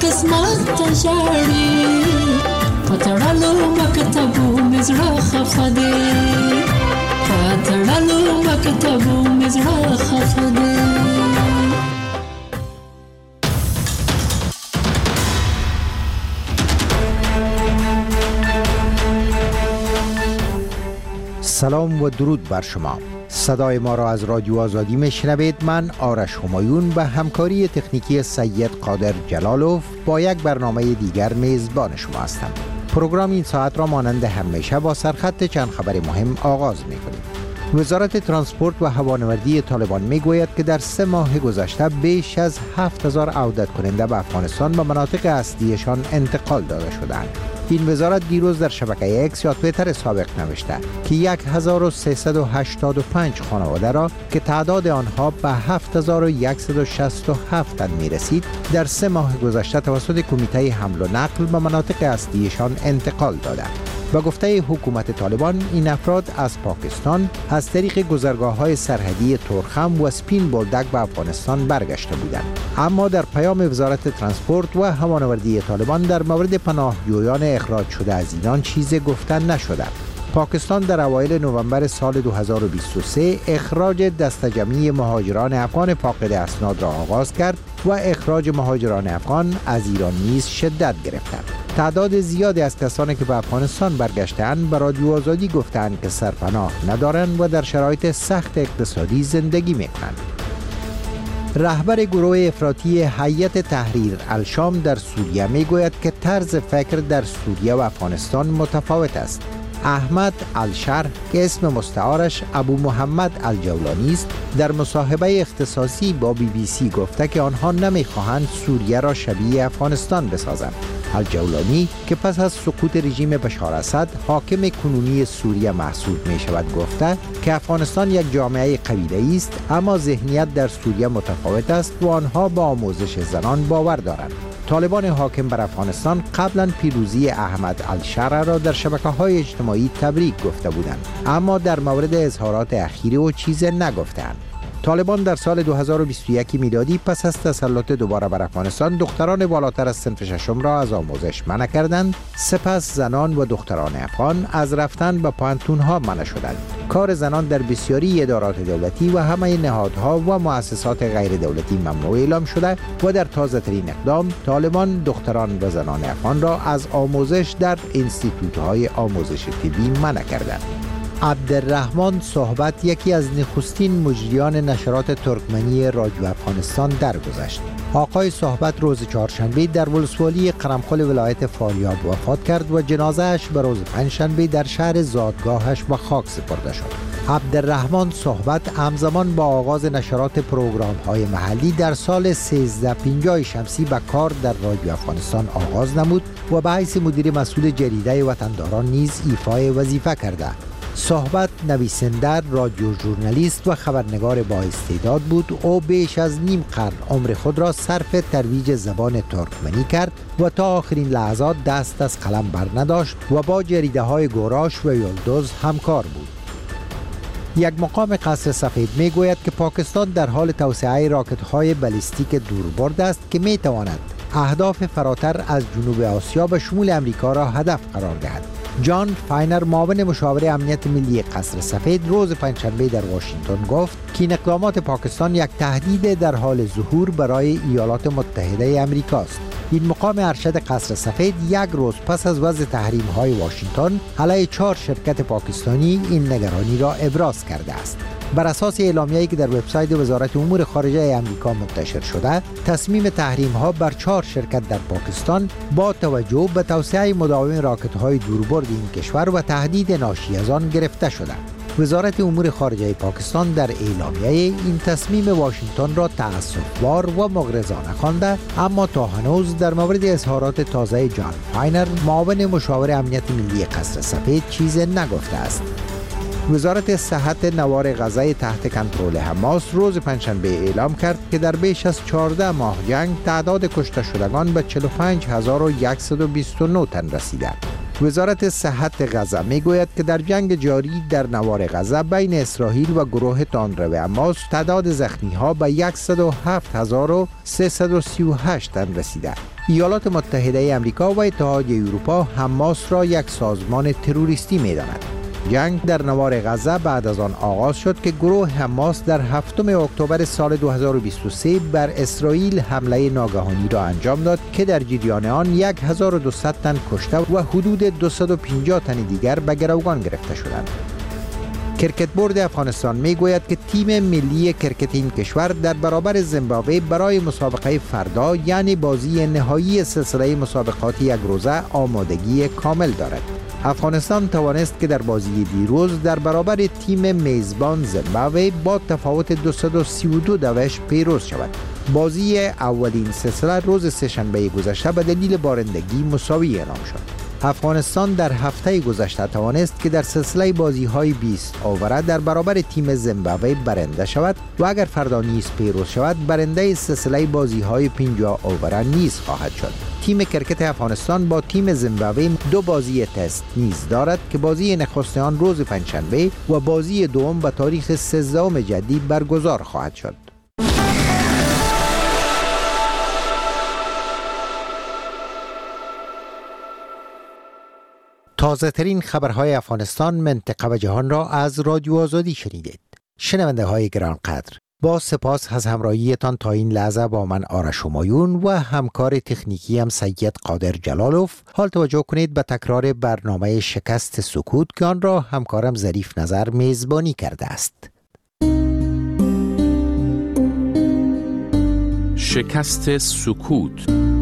قسمت تجاری پتړلو مکتبو مزړه خفده پتړلو مکتبو مزړه خفده. سلام و درود بر شما. صدای ما را از رادیو آزادی میشنوید. من آرش همایون به همکاری تکنیکی سید قادر جلالوف با یک برنامه دیگر میزبان شما هستم. پروگرام این ساعت را مانند همیشه با سرخط چند خبر مهم آغاز می‌کنیم. وزارت ترانسپورت و هوانوردی طالبان میگوید که در 3 ماه گذشته بیش از 7000 عودت کننده به افغانستان به مناطق اصلیشان انتقال داده شدند. این وزارت دیروز در شبکه اکس یا توییتر سابق نوشته که 1385 خانواده را که تعداد آنها به 7167 می رسید در 3 ماه گذشته توسط کمیته حمل و نقل به مناطق اصلیشان انتقال داده. با گفته حکومت طالبان این افراد از پاکستان از طریق گذرگاه‌های سرحدی تورخم و سپین بولدک به افغانستان برگشته بودند. اما در پیام وزارت ترانسپورت و هوانوردی طالبان در مورد پناهجویان اخراج شده از ایران چیزی گفته نشده. پاکستان در اوایل نوامبر سال 2023 اخراج دسته جمعی مهاجران افغان فاقد اسناد را آغاز کرد و اخراج مهاجران افغان از ایران نیز شدت گرفت. تعداد زیادی از کسانی که به افغانستان برگشته‌اند به رادیو آزادی گفتند که سرپناه ندارند و در شرایط سخت اقتصادی زندگی می‌کنند. رهبر گروه افراطی هیئت تحریر الشام در سوریه میگوید که طرز فکر در سوریه و افغانستان متفاوت است. احمد الشرح که اسم مستعارش ابو محمد الجولانی است در مصاحبه اختصاصی با BBC گفته که آنها نمیخواهند سوریه را شبیه افغانستان بسازند. الجولانی که پس از سقوط رژیم بشار اسد حاکم کنونی سوریه محسوب می شود گفته که افغانستان یک جامعه قبیله‌ای است اما ذهنیت در سوریه متفاوت است و آنها با آموزش زنان باور دارند. طالبان حاکم بر افغانستان قبلا پیروزی احمد الشرح را در شبکه‌های اجتماعی تبریک گفته بودند اما در مورد اظهارات اخیر او چیزی نگفتند. طالبان در سال 2021 میلادی پس از تسلط دوباره بر افغانستان دختران بالاتر از صنف ششم را از آموزش منع کردند. سپس زنان و دختران افغان از رفتن به پانتون‌ها منع شدند. کار زنان در بسیاری ادارات دولتی و همه نهادها و مؤسسات غیر دولتی ممنوع اعلام شده و در تازه‌ترین اقدام طالبان دختران و زنان افغان را از آموزش در انستیتوت‌های آموزش طبی منع کردند. عبدالرحمن صحبت یکی از نخستین مجریان نشرات ترکمنی رادیو افغانستان درگذشت. آقای صحبت روز چهارشنبه در ولسوالی قرمخل ولایت فاریاب وفات کرد و جنازه‌اش به روز پنجشنبه در شهر زادگاهش به خاک سپرده شد. عبدالرحمن صحبت همزمان با آغاز نشرات پروگرام‌های محلی در سال 1350 شمسی به کار در رادیو افغانستان آغاز نمود و به حیث مدیر مسئول جریده وطنداران نیز ایفای وظیفه کرده. صحبت نویسنده، رادیو ژورنالیست و خبرنگار با استعداد بود. او بیش از نیم قرن عمر خود را صرف ترویج زبان ترکمنی کرد و تا آخرین لحظات دست از قلم بر نداشت و با جریده های گوراش و یلدوز همکار بود. یک مقام قصر سفید می گوید که پاکستان در حال توسعه راکت های بالیستیک دوربرد است که می تواند اهداف فراتر از جنوب آسیا به شمول امریکا را هدف قرار دهد. جان فاینر معاون مشاور امنیت ملی قصر سفید روز پنجشنبه در واشنگتن گفت که این اقدامات پاکستان یک تهدید در حال ظهور برای ایالات متحده امریکا است. این مقام ارشد قصر سفید یک روز پس از وضع تحریم‌های واشنگتن علیه 4 شرکت پاکستانی این نگرانی را ابراز کرده است. بر اساس اعلامیه‌ای که در وبسایت وزارت امور خارجه آمریکا منتشر شده، تصمیم تحریم‌ها بر 4 شرکت در پاکستان با توجه به توسعه مداوم راکت‌های دوربرد این کشور و تهدید ناشی از آن گرفته شده. وزارت امور خارجه پاکستان در اعلامیه این تصمیم واشنگتن را تأسف‌بار و مغرضانه خوانده، اما تا هنوز در مورد اظهارات تازه جان فاینر معاون مشاور امنیت ملی قصر سفید چیزی نگفته است. وزارت صحت نوار غزه تحت کنترل حماس روز پنجشنبه اعلام کرد که در بیش از 14 ماه جنگ تعداد کشته شدگان به 45129 تن رسیده. وزارت صحت غزه میگوید که در جنگ جاری در نوار غزه بین اسرائیل و گروه تندرو حماس تعداد زخمی‌ها به 107,338 تن رسیده. ایالات متحده آمریکا و اتحادیه اروپا حماس را یک سازمان تروریستی می‌دانند. جنگ در نوار غزه بعد از آن آغاز شد که گروه حماس در 7 اکتبر سال 2023 بر اسرائیل حمله ناگهانی را انجام داد که در جریان آن 1200 تن کشته و حدود 250 تن دیگر به گروگان گرفته شدند. کرکت بورد افغانستان میگوید که تیم ملی کرکت این کشور در برابر زیمبابوه برای مسابقه فردا یعنی بازی نهایی سلسله مسابقات یک روزه آمادگی کامل دارد. افغانستان توانست که در بازی دیروز در برابر تیم میزبان زیمبابوه با تفاوت 232 دوش پیروز شود. بازی اولین سلسله روز سه‌شنبه گذشته به دلیل بارندگی مساوی اعلام شد. افغانستان در هفته گذشته توانست که در سلسله بازی‌های 20 اووره در برابر تیم زیمبابوه برنده شود و اگر فردا نیز پیروز شود برنده سلسله بازی‌های 50 اووره نیز خواهد شد. تیم کرکت افغانستان با تیم زیمبابوه 2 بازی تست نیز دارد که بازی نخست آن روز پنجشنبه و بازی دوم به تاریخ 13 جدی برگزار خواهد شد. تازه ترین خبرهای افغانستان، منطقه و جهان را از رادیو آزادی شنیدید. شنونده های گرانقدر، با سپاس از همراهیتان تا این لحظه با من آرش همایون و همکار تکنیکی هم سید قادر جلالوف. حال توجه کنید به تکرار برنامه شکست سکوت که آن را همکارم ظریف نظر میزبانی کرده است. شکست سکوت.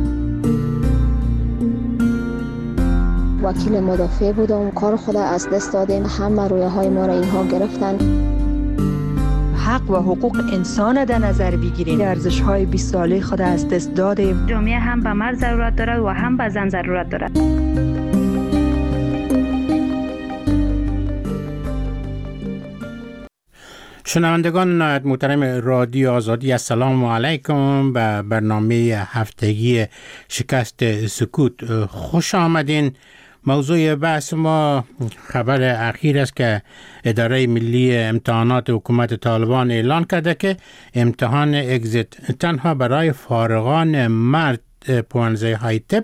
وکیل مدافع بودم، کار خود از دست دادیم، همه رویاهای ما را اینها گرفتن. حق و حقوق انسان در نظر بگیریم، ارزش‌های 20 ساله خود از دست دادیم. جامعه هم به مرد ضرورت دارد و هم به زن ضرورت دارد. شنوندگان نهایت محترم رادیو آزادی، السلام علیکم. به برنامه هفتگی شکست سکوت خوش آمدین. موضوع بحث ما خبر اخیر است که اداره ملی امتحانات حکومت طالبان اعلان کرده که امتحان اگزیت تنها برای فارغان مرد پوانزه های طب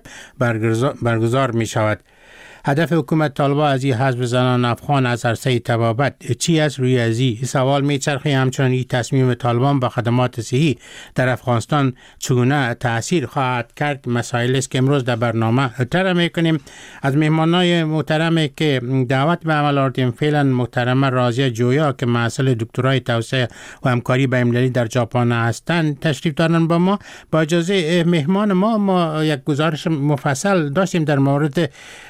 برگزار می شود. هدف حکومت طالبان از این حزب زنان افغان از عرصه طبابت چی است؟ روی از این سوال میچرخه. همچنان این تصمیم طالبان با خدمات صحی در افغانستان چگونه تأثیر خواهد کرد مسائل است که امروز در برنامه طرح میکنیم. از مهمانای محترم که دعوت به عمل آوردیم فعلا محترمه رازیه جویا که محصل دکترای توسعه و همکاری بین‌المللی در ژاپن هستند تشریف دارن با ما. با اجازه مهمان ما یک گزارش مفصل داشتیم در مورد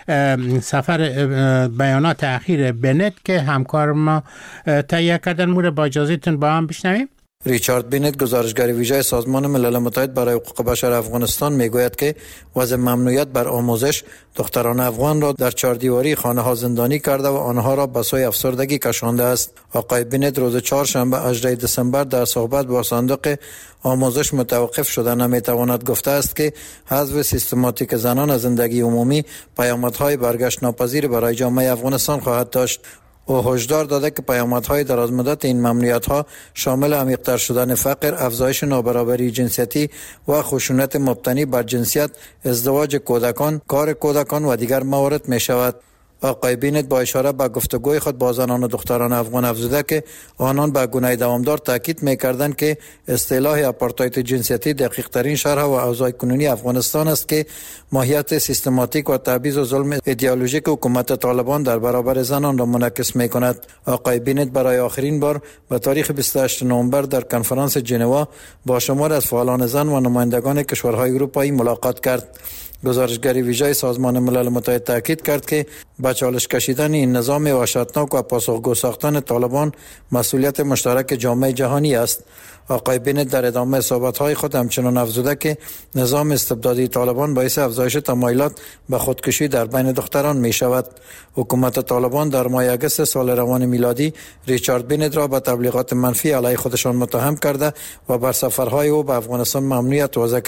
سفر بیانات اخیر بنت که همکار ما تهیه کردن. مورد با اجازهتون با هم بشنویم. ریچارد بنت، گزارشگر ویژه سازمان ملل متحد برای حقوق بشر افغانستان، میگوید که وضع ممنوعیت بر آموزش دختران افغان را در چهاردیواری خانه‌ها زندانی کرده و آنها را به سوی افسردگی کشانده است. آقای بنت روز چهارشنبه 18 دسامبر در صحبت با صندوق آموزش متوقف شده نمیتواند گفته است که حذف سیستماتیک زنان از زندگی عمومی پیامدهای برگشت ناپذیر برای جامعه افغانستان خواهد داشت. او هشدار داده که پیامدهای درازمدت این ممنوعیت‌ها شامل عمیق‌تر شدن فقر، افزایش نابرابری جنسیتی و خشونت مبتنی بر جنسیت، ازدواج کودکان، کار کودکان و دیگر موارد می‌شود. آقای بنت با اشاره به گفتگوی خود با زنان و دختران افغان افزوده که آنان به گونه دوامدار تاکید می‌کردند که اصطلاح آپارتاید جنسیتی دقیق ترین شرح و اوضاع کنونی افغانستان است که ماهیت سیستماتیک و تبعیض و ظلم ایدئولوژیک حکومت طالبان در برابر زنان را منعکس می‌کند. آقای بنت برای آخرین بار به تاریخ 28 نوامبر در کنفرانس ژنوا با شمار از فعالان زن و نمایندگان کشورهای اروپایی ملاقات کرد. گزارشگر ویژه سازمان ملل متحد تاکید کرد که با چالش کشیدن این نظام وحشتناک و پاسخگو ساختن طالبان مسئولیت مشترک جامعه جهانی است. آقای بنت در ادامه صحبت‌های خود همچنان افزوده که نظام استبدادی طالبان باعث افزایش تمایلات به خودکشی در بین دختران می شود. حکومت طالبان در ماه اگست سال روان میلادی ریچارد بنت را به تبلیغات منفی علیه خودشان متهم کرده و بر سفرهای او به افغانستان ممنوعیت وضع کرد.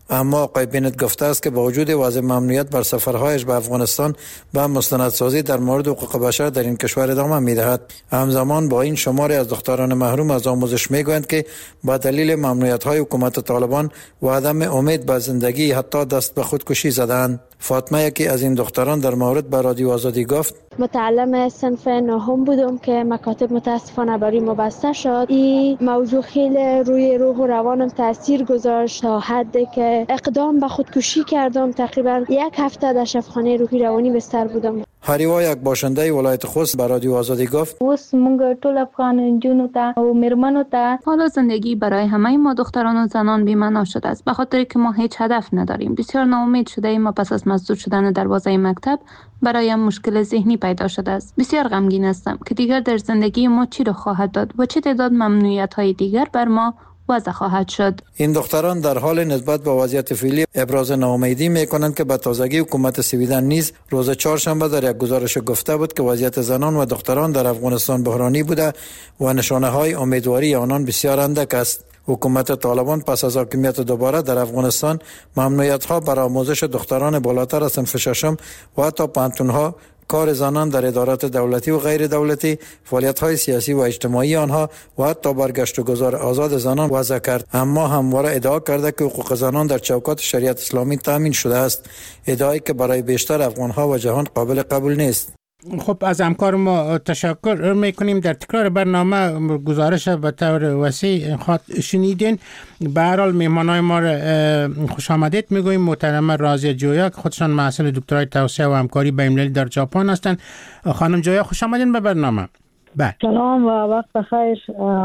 اما آقای بنت گفته است که با وجود وضع ممنوعیت بر سفرهایش به افغانستان و مستندسازی در مورد حقوق بشر در این کشور ادامه می‌دهد. همزمان با این شماری از دختران محروم از آموزش می‌گویند که با دلیل ممنوعیت‌های حکومت طالبان و عدم امید به زندگی حتی دست به خودکشی زدند. فاطمه یکی از این دختران در مورد به رادیو آزادی گفت: متعلم صنف نهم بودم که مکاتب متاسفانه برای ما بسته شد. این موضوع خیلی روی روح و روانم تاثیر گذاشت تا حدی که اقدام به خودکشی کردم. تقریبا 1 هفته در شفاخانه روحی روانی بستر بودم. هریوا یک باشنده ولایت خوست به رادیو آزادی گفت: اوس مونږ ټول افغان جنو ته او میرمنو ته حالا زندگی برای همه ما دختران و زنان بی‌معنا شده است، به خاطر که ما هیچ هدف نداریم. بسیار ناامید شده ایم و پس از مسدود شدن دروازه مکتب برایم مشکل ذهنی پیدا شده است. بسیار غمگین هستم که دیگر در زندگی ما چی را خواهد داد و چه تعداد ممنوعیت‌های دیگر بر ما وضع خواهد شد. این دختران در حال نسبت به وضعیت فعلی ابراز ناامیدی میکنند که به تازگی حکومت سویدن نیز روز چهارشنبه در یک گزارش گفته بود که وضعیت زنان و دختران در افغانستان بحرانی بوده و نشانه های امیدواری آنان بسیار اندک است. حکومت طالبان پس از حاکمیت دوباره در افغانستان ممنوعیت ها بر آموزش دختران بالاتر از صنف ششم و حتی پانتونها، کار زنان در ادارات دولتی و غیر دولتی، فعالیت‌های سیاسی و اجتماعی آنها و حتی برگشت و گذار آزاد زنان وضع کرد. اما همواره ادعا کرده که حقوق زنان در چوکات شریعت اسلامی تامین شده است، ادعایی که برای بیشتر افغان‌ها و جهان قابل قبول نیست. خب از همکار ما تشکر میکنیم. در تکرار برنامه گزارش به طور وسیع شنیدین. به هر حال مهمانای ما را خوش آمدید میگوییم. محترمه رازیه جویا که خودشان محصل دکترای توسعه و همکاری بین‌المللی در ژاپن هستند. خانم جویا خوش آمدین به برنامه. سلام و وقت بخیر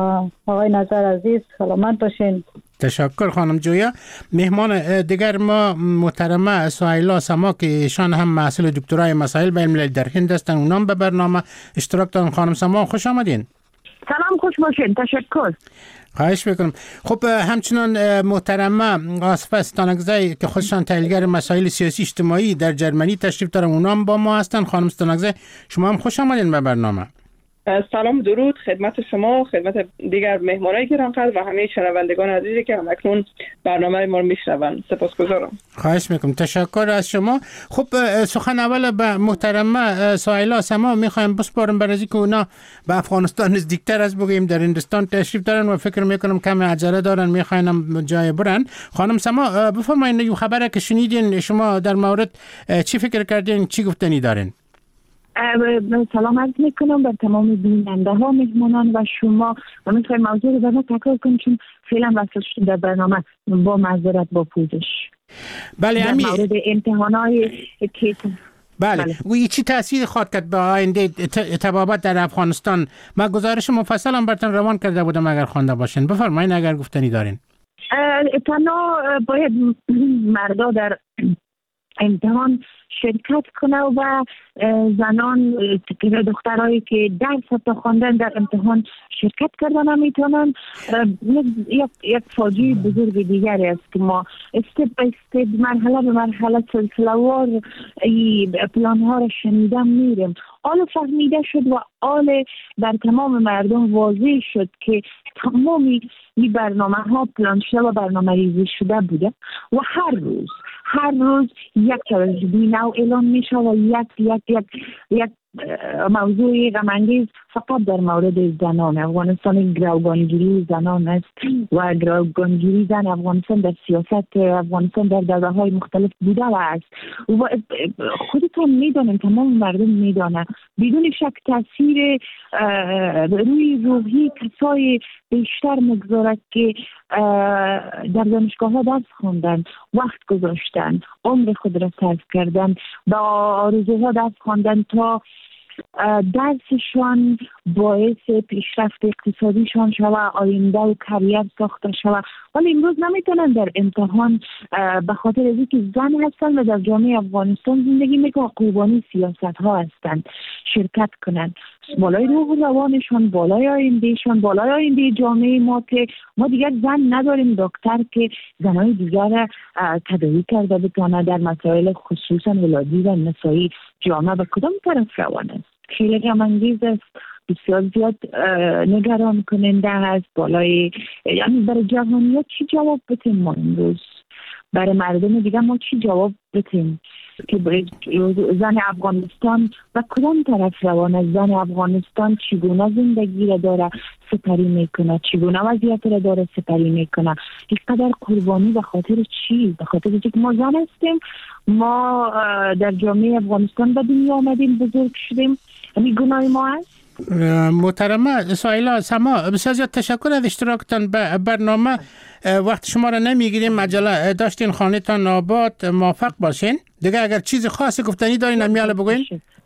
آقای نظر عزیز، سلامت باشین. تشکر خانم جویا. مهمان دیگر ما محترمه سهیلا سما که ایشان هم محصل دکترای مسائل بین المللی در هند هستند، اونام به برنامه اشتراک دارن. خانم سما خوش آمدین. سلام، خوش باشین. تشکر. خواهش میکنم. خب همچنان محترمه آصفه استانکزی که خودشان تحلیلگر مسائل سیاسی اجتماعی در جرمنی تشریف دارن، اونام با ما هستند. خانم استانکزی شما هم خوش آمدین به برنامه. سلام، درود خدمت شما، خدمت دیگر مهمانای گرانقدر و همه شنوندگان عزیزی که همکنون برنامه ما رو میشنوند. سپاسگزارم. خواهش میکنم. تشکر از شما. خب سخن اول به محترمه سهیلا سما میخوایم بسپارم برای اینکه اونا به افغانستان نزدیکتر از بگیم در هندوستان تشریف دارن و فکر میکنم کم عجله دارن، میخواین جای برن. خانم سما بفرمایید یه خبره که شنیدین شما در مورد چی فکر کردین، چی گفتنی دارین؟ سلام عرض میکنم بر تمام بیننده ها، مهمانان و شما. و میخوایم موضوع رو برای تکرار کنیم چون فعلا وصل شد در برنامه با معذرت با پوزش. بله، در مورد امتحانات که بله و چی تأثیر خواهد کرد به آینده تبابت در افغانستان؟ من گزارش مفصل هم براتون روان کرده بودم، اگر خوانده باشین بفرمایید اگر گفتنی دارین. تنها باید مردا در امتحان شرکت کنه و زنان دخترایی که درس تا خواندن در امتحان شرکت کردن نمیتونن. یک فاجعه بزرگ دیگری است که ما استپ به استپ، مرحله به مرحله، سلسله‌وار پلان ها را شنیدم میریم. آل فهمیده شد و آل در تمام مردم واضح شد که تمامی این برنامه ها پلان شده و برنامه ریزی شده بوده و هر روز یک تراژدی نو اعلان میشه و یک موضوع غم‌انگیز فقط در مورد زنان. افغانستان گروگانگیری زنان است و گروگانگیری زن افغانستان در سیاست افغانستان در دوره‌های مختلف بوده و است و خودتون میدانیم، تمام مردم میدانه بدون شک تاثیر روی روحی کسای بیشتر مگذارد که در دانشگاه ها درس خواندن، وقت گذاشتن، عمر خود را صرف کردن، با آرزوها درس خواندن تا درسشان باعث پیشرفت اقتصادیشان شود، آینده و کریر ساخته شود. ولی امروز نمیتونن در امتحان به خاطر از اینکه زن هستن و در جامعه افغانستان زندگی میکنن، قربانی سیاست ها هستن، شرکت کنن. بالای روح و روانشان، بالای آیندهشان، بالای آینده جامعه ما که ما دیگر زن نداریم دکتر که زنای دیگر تداوی کرده بتونه در مسائل خصوصا ولادی و نسایی جامعه به کدام طرف روان است. خیلی غم‌انگیز است، بسیار زیاد نگران کننده هست. بالای یعنی برای جهانیت چی جواب بدیم ما امروز؟ برای مردم دیگه ما چی جواب بدیم که زن افغانستان و کدام طرف روانه؟ زن افغانستان چگونه زندگی را داره سپری میکنه، چگونه وضعیت را داره سپری میکنه، اینقدر قربانی به خاطر چی؟ به خاطر اینکه ما زن هستیم، ما در جامعه افغانستان به دنیا آمدیم، بزرگ شدیم، همین گناه ما هست. محترمه سایلا سما، بسیار زیاد تشکر از اشتراکتان به برنامه. وقت شما را نمیگیریم، عجله داشتین، خانه‌تان آباد، موفق باشین. دیگه اگر چیز خاصی گفتنی دارین همیاله بگوین.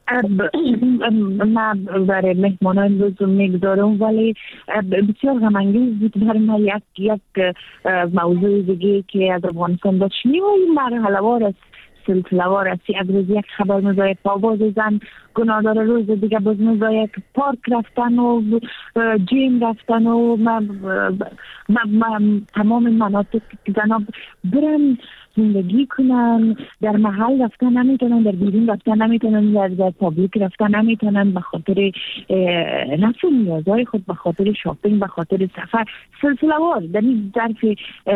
من برای مهمانان امروز میگذارم، ولی بسیار غم‌انگیز بود برای من یک موضوع دیگه که از افغانستان داشت می‌آید مرحله وار است، سلسله وار است. یک روز یک خبر می‌آید پاواز زن گناه داره، روز دیگه باز می‌آید پارک رفتن و جیم رفتن و تمام مناطق زنان برن زندگی کنن، در محل رفتن نمیتونن، در بیرون رفتن نمیتونن، در پابلیک رفتن نمیتونن، به خاطر رفع نیازهای خود، به خاطر شاپینگ، به خاطر سفر. سلسله وار در این ظرف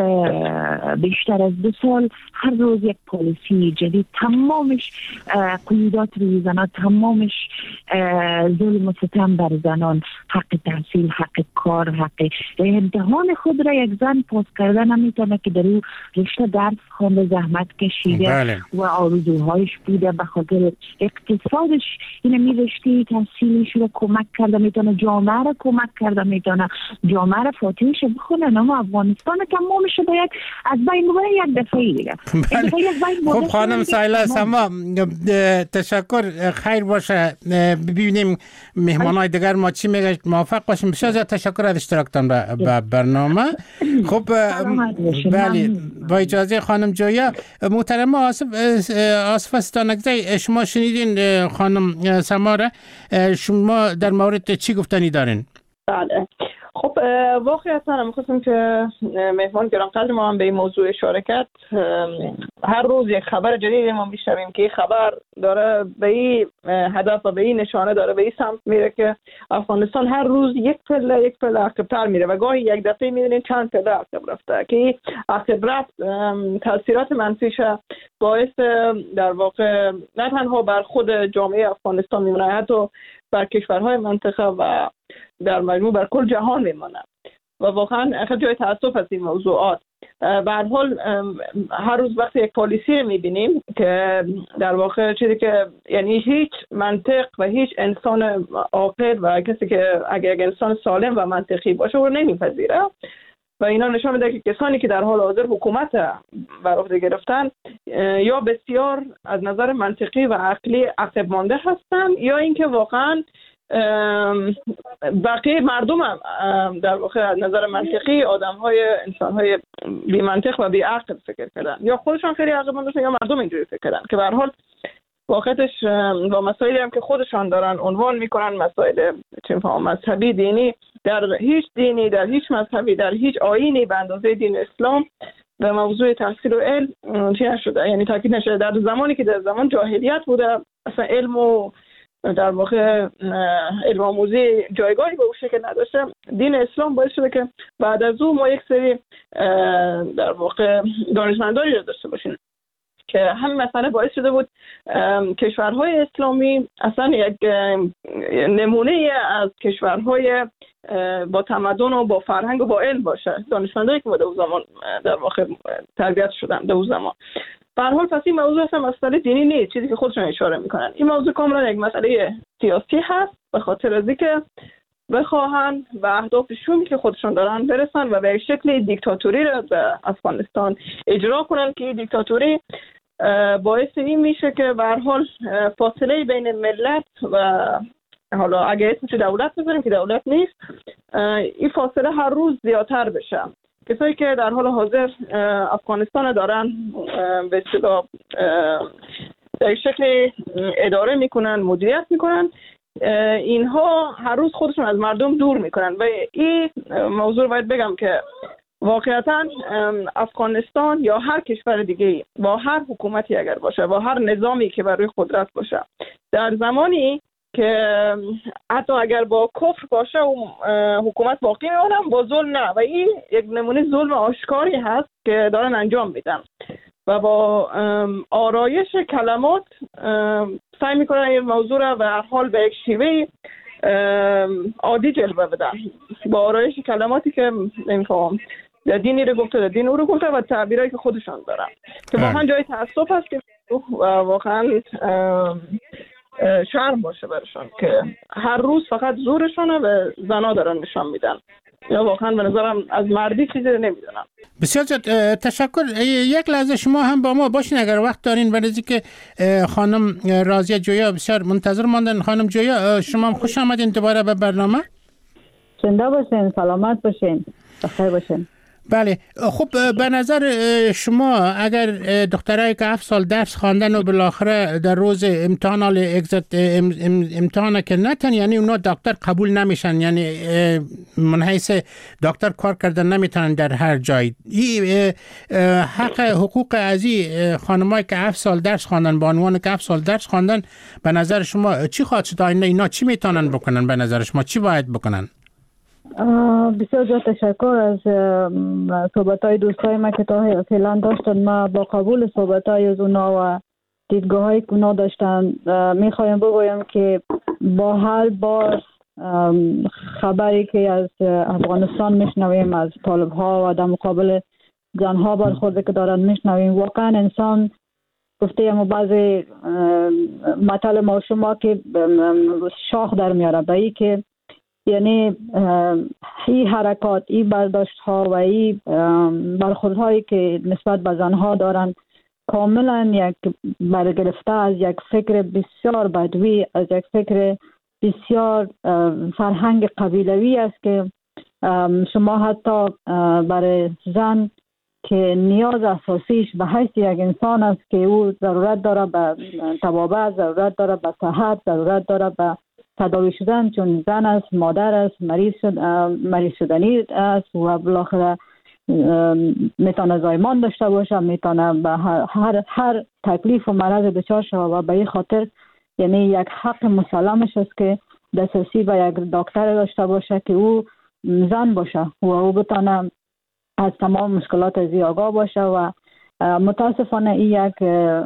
بیشتر از 2 سال هر روز یک پالیسی جدید، تمامش قیودات روی زنان، تمامش ظلم و ستم بر زنان، حق تحصیل، حق کار، حق امتحان خود را یک زن پاس کرده نمیتونه که در او رشته درس خونده، زحمت کشیده و آرزوهایش بوده، به خاطر اقتصادش این میرشتی تحصیلش رو کمک کرده میتونه، جامعه رو کمک کرده میتونه، جامعه رو فاتحش بخونه. اما افغانستان تمامش باید از بین ببره یک دفعه دیگه. خب خانم سایلا سما، تشکر، خیر باشه. ببینیم مهمانای دیگر ما چی میگه. موفق باشیم. بسیار زیاد تشکر از اشتراکتان به برنامه. خب بله، با اجازه خانم جویا. محترمه آصف استانکزی، شما شنیدین خانم سماره، شما در مورد چی گفتنی دارین؟ بله، خب واقعیتا می‌خواستم که مهمان گرانقدر ما هم به این موضوع اشاره کرد. هر روز یک خبر جدید ما میشنویم که این خبر داره به این هدف و به این نشانه داره به این سمت میره که افغانستان هر روز یک پله عقب‌تر میره و گاهی یک دفعه می‌بینید چند پله عقب رفته که عقب رفت تاثیرات منفیش باعث در واقع نه تنها بر خود جامعه افغانستان میمونه، حتی بر کشورهای منطقه و در مجموع بر کل جهان میمونه و واقعا خیلی جای تاسف است این موضوعات. به هر حال هر روز وقتی یک پالیسی رو میبینیم که در واقع چیزی که یعنی هیچ منطق و هیچ انسان عاقل و کسی که اگر یک انسان سالم و منطقی باشه رو نمیپذیره و اینا نشان میده که کسانی که در حال حاضر حکومت بر عهده گرفتن یا بسیار از نظر منطقی و عقلی عقب مانده هستن یا اینکه واقعا بقیه مردم هم در واقع از نظر منطقی انسان‌های بی منطق و بی عقل فکر کردن یا خودشان خیلی عقل مانده یا مردم اینجوری فکر کردن که به هر حال واقعیتش با مسائلی هم که خودشان دارن عنوان میکنن، مسائل مذهبی، دینی، در هیچ دینی، در هیچ مذهبی، در هیچ آیینی به اندازه دین اسلام و موضوع تحصیل و علم چی نشده، یعنی تاکید نشده. در زمانی که در زمان جاهلیت بوده اصلا علم و در واقع علم آموزی جایگاهی به اون شکل نداشته، دین اسلام باعث شده که بعد از اون ما یک سری در واقع دانشمندانی رو داشته باشیم که همین مسئله باعث شده بود کشورهای اسلامی اصلا یک نمونه از کشورهای با تمدن و با فرهنگ و با علم باشه، دانشمندانی که در اون زمان در واقع تربیت شدن در اون زمان. به هر حال پس این موضوع اصلا مسئله دینی نیست، چیزی که خودشون اشاره میکنن. این موضوع کاملا یک مسئله سیاسی هست به خاطر از اینکه بخواهن به اهدافشون که خودشون دارن برسن و به یک شکل دیکتاتوری رو به افغانستان اجرا کنن که این دیکتاتوری باعث این میشه که به هر حال فاصله بین ملت و حالا اگه اسمش دولت بذاریم که دولت نیست، این فاصله هر روز زیادتر بشه. کسایی که در حال حاضر افغانستان دارن به اصطلاح در شکل اداره میکنن، مدیریت میکنن، اینها هر روز خودشون از مردم دور میکنن و این موضوع رو باید بگم که واقعیتا افغانستان یا هر کشور دیگه با هر حکومتی اگر باشه، با هر نظامی که بر روی قدرت باشه، در زمانی که حتی اگر با کفر باشه و حکومت باقی میمونه با ظلم نه، و این یک نمونه ظلم آشکاری هست که دارن انجام میدن. و با آرایش کلمات سعی میکنن این موضوع را به هر حال به یک شیوه عادی جلوه بدن، با آرایش کلماتی که نمیفهم یا دینی رو گفته یا دین او رو گفته و تعبیرایی که خودشان دارن که واقعا جای تأسف هست که واقعا شرم باشه برشان که هر روز فقط زورشانه و زنا دارن نشان میدن یا واقعا به نظرم از مردی چیزی نمیدونم. بسیار زیاد تشکر. یک لحظه شما هم با ما باشین اگر وقت دارین، برای که خانم راضیه جویا بسیار منتظر ماندن. خانم جویا شما هم خوش آمدین دوباره به برنامه. زنده باشین، سلامت باشین، بخیر باشین. بله خب به نظر شما اگر دخترایی که 7 سال درس خواندن و بالاخره در روز امتحان که نتن، یعنی اونا دکتر قبول نمیشن، یعنی من حیث دکتر کار کردن نمیتونن در هر جای، این حقوق ازی خانمایی که 7 سال درس خواندن با عنوان که 7 سال درس خواندن، به نظر شما چی خواهد شد؟ اینا چی میتونن بکنن؟ به نظر شما چی باید بکنن؟ بسیار زیاد تشکر از صحبت‌های دوستای ما که تا فعلا داشتن. ما با قبول صحبت‌های از اونا و دیدگاه‌هایی که اونا داشتن میخوایم بگویم که با هر بار خبری که از افغانستان میشنویم، از طالب‌ها و در مقابل زنها برخورده که دارن میشنویم، واقعا انسان گفته اما بعضی مطلب ما شما که شاخ در میاره به ای که یعنی این حرکات، این برداشت ها و این برخورد هایی که نسبت به زنها دارن کاملا یک برگرفته از یک فکر بسیار بدوی، از یک فکر بسیار فرهنگ قبیلوی است که شما حتی برای زن که نیاز اساسیش به حیث یک انسان است که او ضرورت داره به طبابت، ضرورت داره به صحت، ضرورت داره به تداوی شدن، چون زن است، مادر است، مریض شدنی است و بالاخره میتونه زایمان داشته باشه، میتونه به هر تکلیف و مرض دچار شود و به این خاطر یعنی یک حق مسلمش است که دسترسی به یک دکتر داشته باشه که او زن باشه و او بتونه از تمام مشکلات از آگاه باشه. و متاسفانه این یک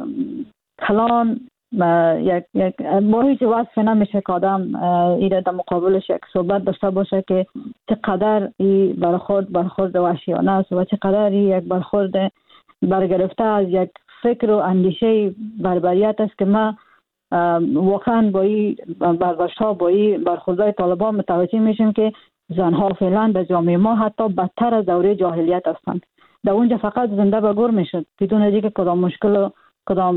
کلان یک با هیچ وصف نمیشه که آدم ایره در مقابلش یک صحبت داشته باشه که چقدر این برخورد وحشیانه است و چقدر این یک برخورد برگرفته از یک فکر و اندیشه بربریت است که ما واقعا با این برداشت‌ها، با این برخوردهای طالبان متوجه میشیم که زنها فعلا در جامعه ما حتی بدتر از دوره جاهلیت هستند. در اونجا فقط زنده به گور میشد بدون اینکه کدام مشکل کدام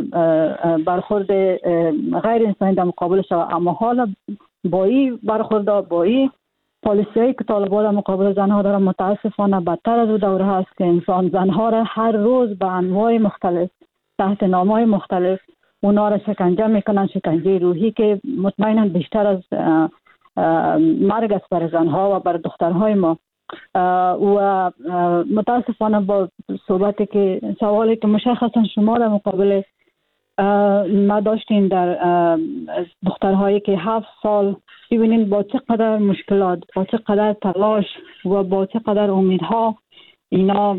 برخورد غیر انسانی در مقابل شود. اما حالا با این برخورد، با این پالیسی‌هایی که طالبان در مقابل زنها دارن، متاسفانه بدتر از اون دوره هست که انسان زنها را هر روز به انواع مختلف تحت نام‌های مختلف اونا را شکنجه میکنن، شکنجه روحی که مطمئنا بیشتر از مرگ است برای زنها و برای دخترهای ما. و متاسفانه با صحبتی که سوالی که مشخصا شما در مقابل ما داشتین در دخترهایی که 7 سال ببینین با چقدر مشکلات، با چقدر تلاش و با چقدر امیدها اینا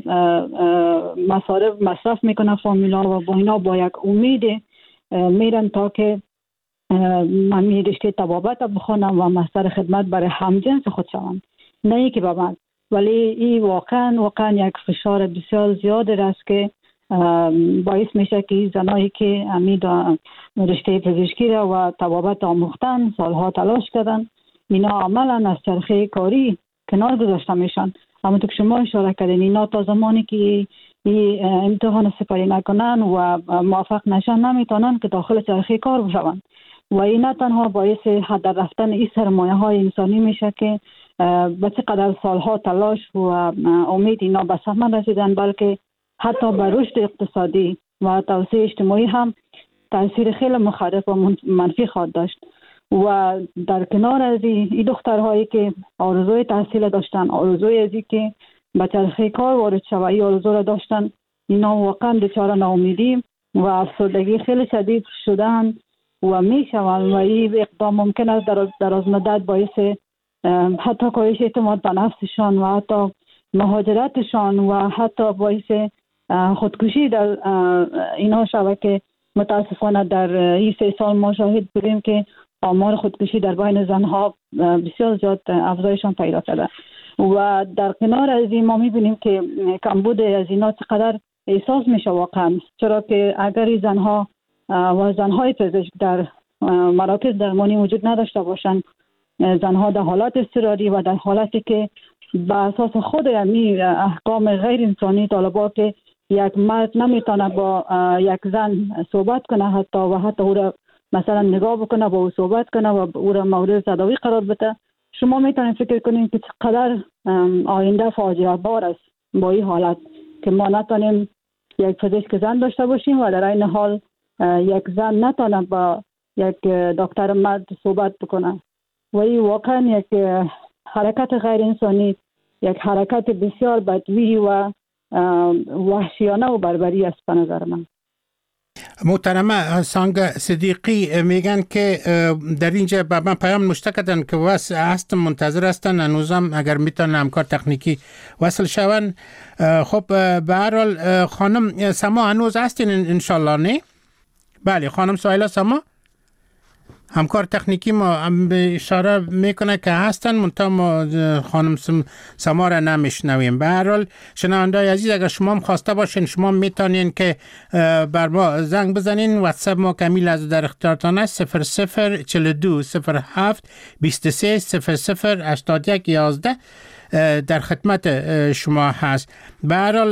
مصرف میکنن فامیلا و با اینا با یک امید میرن تا که من می رشته طبابت بخونم و مستر خدمت برای همجنس خود شوم، نه ای که به من. ولی این واقعا یک فشار بسیار زیاد است که باعث میشه که زنایی که امید رشته پزشکی را و طبابت آموختن، سالها تلاش کردن، اینا عملا از چرخه کاری کنار گذاشته میشن. اما تو که شما اشاره کردین اینا تا زمانی که این امتحان سپری نکنن و موفق نشن نمیتونن که داخل چرخه کار بشون و این نه تنها باعث هدر رفتن این سرمایه های انسانی میشه که با چقدر سالها تلاش و امید اینا به ثمر رسیدن، بلکه حتی به رشد اقتصادی و توسعه اجتماعی هم تاثیر خیلی مخرب و منفی خواهد داشت. و در کنار از این دخترهایی که آرزوی تحصیل داشتن، آرزوی ازی که به چرخه کار وارد شوند، این آرزو را داشتن، اینا واقعا دچار ناامیدی و افسردگی خیلی شدید شدن و میشوند و این اقدام ممکن است در از مدت باعث حتی کاهش اعتماد به نفسشان و حتی مهاجرتشان و حتی باعث خودکشی در اینها شود که متاسفانه در این 3 سال ما شاهد بودیم که آمار خودکشی در بین زنها بسیار زیاد افزایشان پیدا کرده و در کنار از این ما می‌بینیم که کمبود از اینا چقدر احساس میشه واقعا، چرا که اگر زنها و زنهای پزشک در مراکز درمانی وجود نداشته باشند، زنها در حالت اضطراری و در حالتی که به اساس خود یعنی احکام غیر انسانی طالبات که یک مرد نمیتونه با یک زن صحبت کنه حتی او را مثلا نگاه بکنه، با او صحبت کنه و او را مورد تداوی قرار بده. شما میتونید فکر کنید که چقدر آینده فاجعه بار است با این حالت که ما نتونیم یک پزشک زن داشته باشیم و در این حال یک زن نتونه با یک دکتر مرد صحبت بکنه و این واقعا یک حرکت غیر انسانی، یک حرکت بسیار بدوی و وحشیانه و بربری است به نظر من. محترمه سانگا صدیقی میگن که در اینجا به من پیام نوشته کردن که هستن منتظر هستن هنوزم اگر میتونن همکار تکنیکی وصل شون. خب به هر حال خانم سما هنوز هستین انشالله نه؟ بله خانم سایلا سما همکار تکنیکی ما اشاره میکنه که هستن منتها ما خانم سما را نمیشنویم. به هر حال شنونده‌های عزیز اگر شما هم خواسته باشین شما میتونین که بر ما زنگ بزنین. واتساپ ما کمیل از در اختیارتان است 0042 07 23 00 81 11 در خدمت شما هست. به هر حال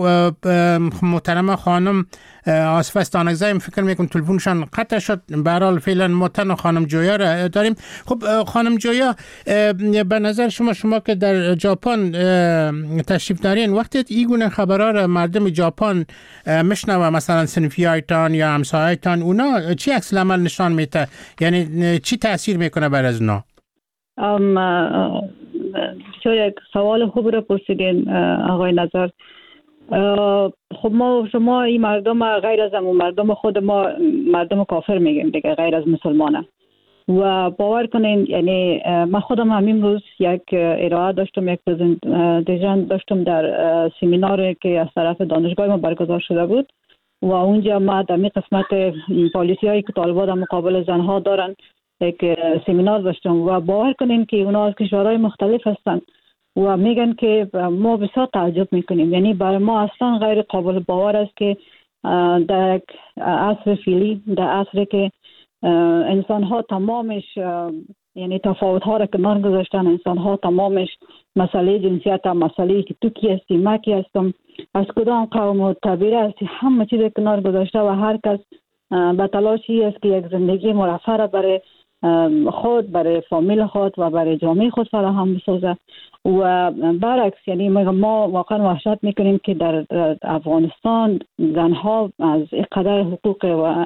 محترمه خانم آصف استانکزی فکر میکنم تلفنشان قطع شد. به هر حال فعلا ما تنها خانم جویا را داریم. خب خانم جویا به نظر شما که در ژاپن تشریف دارین وقتی این گونه خبرها را مردم ژاپن میشنوه مثلا صنفیایتان یا همسایتان اونا چی عکس العمل نشان میده؟ یعنی چی تاثیر میکنه بر از اونا؟ بسیار یک سوال خوب را پرسیدین آقای نظر. خب شما این مردم غیر از مردم خود ما مردم کافر میگیم دیگه، غیر از مسلمانه و باور کنین یعنی من خودم همین روز یک ارائه داشتم، یک پرزنتیشن داشتم در سمیناری که از طرف دانشگاه ما برگزار شده بود و اونجا ما در این قسمت پالیسی هایی که طالبان در مقابل زنها دارن یک سمینار داشتم و باور کنین که اونا از کشورهای مختلف هستن و میگن که ما بسیار تعجب میکنیم، یعنی برای ما اصلا غیر قابل باور است که در یک عصر فعلی، در عصری که انسان ها تمامش یعنی تفاوت ها را کنار گذاشتن، انسان ها تمامش مسئله جنسیت، مسئله که تو کی هستی ما کی هستم، از کدام قوم و طبیعه هستی، همه چیز کنار گذاشته و هر کس به تلاشی است که یک زندگی مرفه را برای خود، برای فامیل خود و برای جامعه خود فراهم بسازه و برعکس یعنی ما واقعا وحشت میکنیم که در افغانستان زنها از اینقدر حقوق و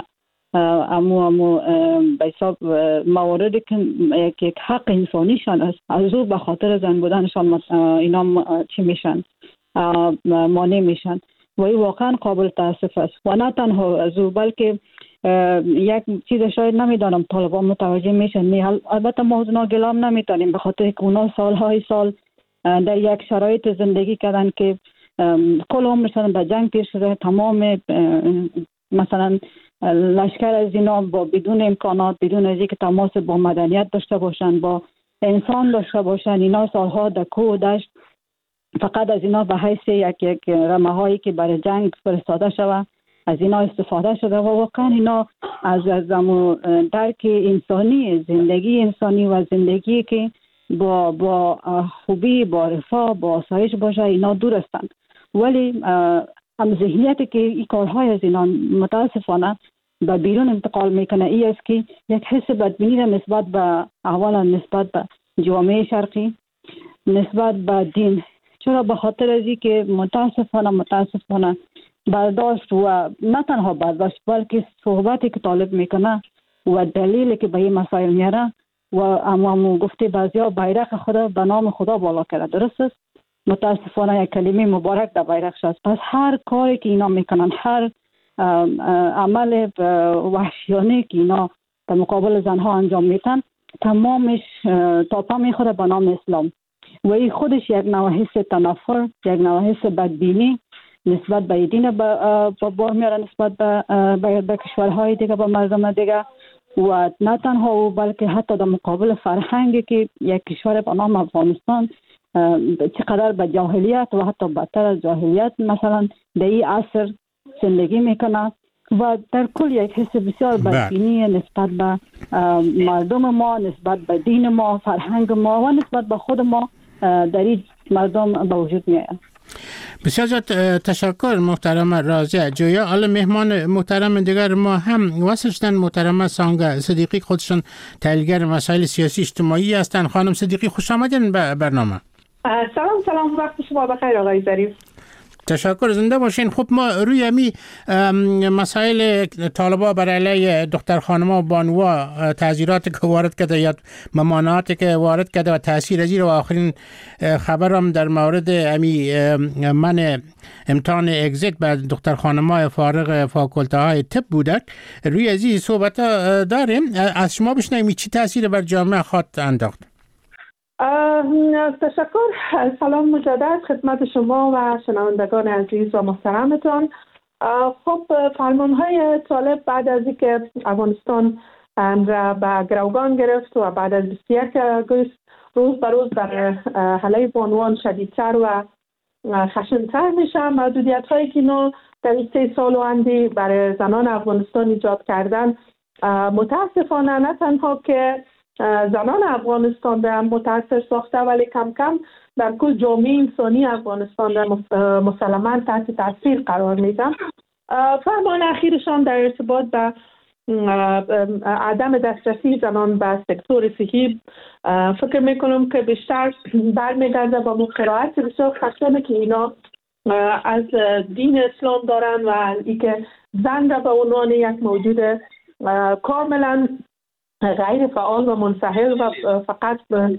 امو به حساب مواردی که یک حق انسانیشان است از او به خاطر زن بودنشان اینا چی میشن مانع میشن و این واقعا قابل تاسف است و نه تنها از او بلکه یک چیز شاید نمیدانم طالبان متوجه میشن، البته ما از اونا گلام نمیتونیم به خاطر که اونا سالهای سال در یک شرایط زندگی کردن که کل عمرشون در جنگ تیر شده، تمام مثلا لشکر از اینا با بدون امکانات، بدون از اینکه تماس با مدنیت داشته باشن، با انسان داشته باشن، اینا سالها در کوه و دشت فقط از اینا به حیث یک رمه هایی که برای جنگ فرستاده شود از اینا استفاده شده و واقعا اینا از درک انسانی، زندگی انسانی و زندگی که با خوبی، با رفاه، با آسایش باشه اینا دور هستند. ولی هم ذهنیتی که این کارهای از اینا متاسفانه به بیرون انتقال میکنه ای است که یک حس بدبینی را نسبت به اولا نسبت به جامعه شرقی، نسبت به دین، چرا به خاطر از این که متاسفانه برداشت و نه تنها برداشت بلکه صحبتی که طالب میکنه و دلیلی که به این مسائل میاره و امام گفته بعضیا بیرق خدا به نام خدا بالا کرده، درست است؟ متاسفانه یک کلمه مبارک در بیرقش است. پس هر کاری که اینا میکنن، هر عمل وحشیانه که اینا در مقابل زنها انجام میتن تمامش تاپا میخوره به نام اسلام و این خودش یک نوع حس تنفر، یک نوع حس بدبینی نسبت به دین با بار میاره، نسبت به کشورهای دیگه، به مردم دیگه. و نه تنها او بلکه حتی در مقابل فرهنگی که یک کشور به نام افغانستان چقدر به جاهلیت و حتی بدتر از جاهلیت مثلا در این عصر زندگی میکنه و در کل یک حس بسیار بدبینی نسبت به مردم ما، نسبت به دین ما، فرهنگ ما و نسبت به خود ما در این مردم به وجود میاد. بسیار زیاد تشکر محترم راضیه جویا. حالا مهمان محترم دیگر ما هم وصل شدن. محترم سانگ صدیقی خودشون تحلیلگر مسائل سیاسی اجتماعی هستند. خانم صدیقی خوش آمدین به برنامه. سلام وقت شما بخیر آقای ظریف. تشکر، زنده باشین. خب ما روی امی مسائل طالبا بر علیه دختر خانما و بانوا تعزیراتی که وارد کرده یا ممانعاتی که وارد کرده و تاثیر ازیر و آخرین خبرم در مورد امی من امتحان اگزیت به دختر خانما فارغ فاکولته های طب بوده. روی ازی صحبت داریم. از شما بشنویم چی تاثیر بر جامعه خواهد انداخت؟ تشکر. سلام مجدد خدمت شما و شنوندگان عزیز و محترمتان. خب فرمانهای طالب بعد از اینکه افغانستان را به گروگان گرفت و بعد از 21 آگوست روز به روز در علیه بانوان شدیدتر و خشن‌تر میشه. محدودیت هایی که اینا در این 3 سال و اندی برای زنان افغانستان ایجاد کردن متاسفانه نه تنها که زنان افغانستان در متاثر ساخته ولی کم کم در کل جامعه انسانی افغانستان در مسلماً تحت تاثیر قرار میدن. فرمان اخیرشان در ارتباط به عدم دسترسی زنان به سکتور صحی فکر میکنم که بیشتر برمیگرده با قرائت بسیار خشنی که اینا از دین اسلام دارن و اینکه زن را به عنوان یک موجود کاملا غیر فعال و منفعل و فقط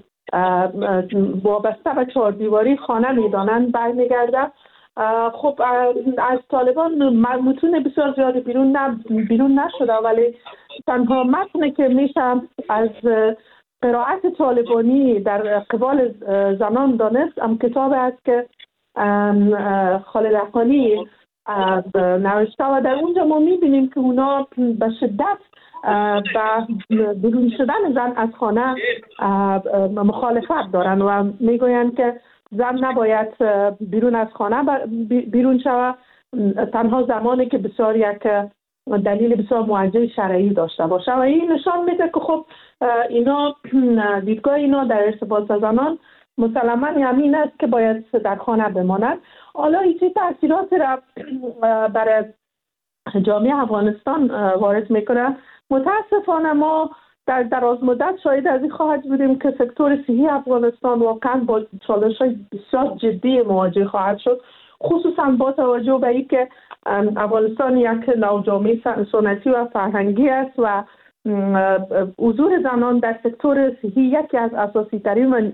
وابسته به 4 دیواری خانه میدانند برمیگرده. خب از طالبان متون بسیار زیادی بیرون نشده ولی تنها متنی که میشه از قرائت طالبانی در قبال زنان دانست کتاب است که خالد حقانی نوشته و در اونجا ما میبینیم که اونا به شدت با بیرون شدن زن از خانه مخالفت دارن و میگویند که زن نباید بیرون از خانه بیرون شود تنها زمانی که بسیار یک دلیل بسیار موجه شرعی داشته باشه و این نشان میده که خب اینا دیدگاه اینا در ارتباط با زنان مسلماً همین است که باید در خانه بمانند. حالا این چه تأثیرات را برای جامعه افغانستان وارد میکنه؟ متاسفانه ما در دراز مدت شاهد از این خواهد بودیم که سکتور صحی افغانستان واقعا با چالش‌های بسیار جدی مواجه خواهد شد، خصوصا با توجه به اینکه افغانستان یک نوجامعه سنتی و فرهنگی است و حضور زنان در سکتور صحی یکی از اساسی ترین و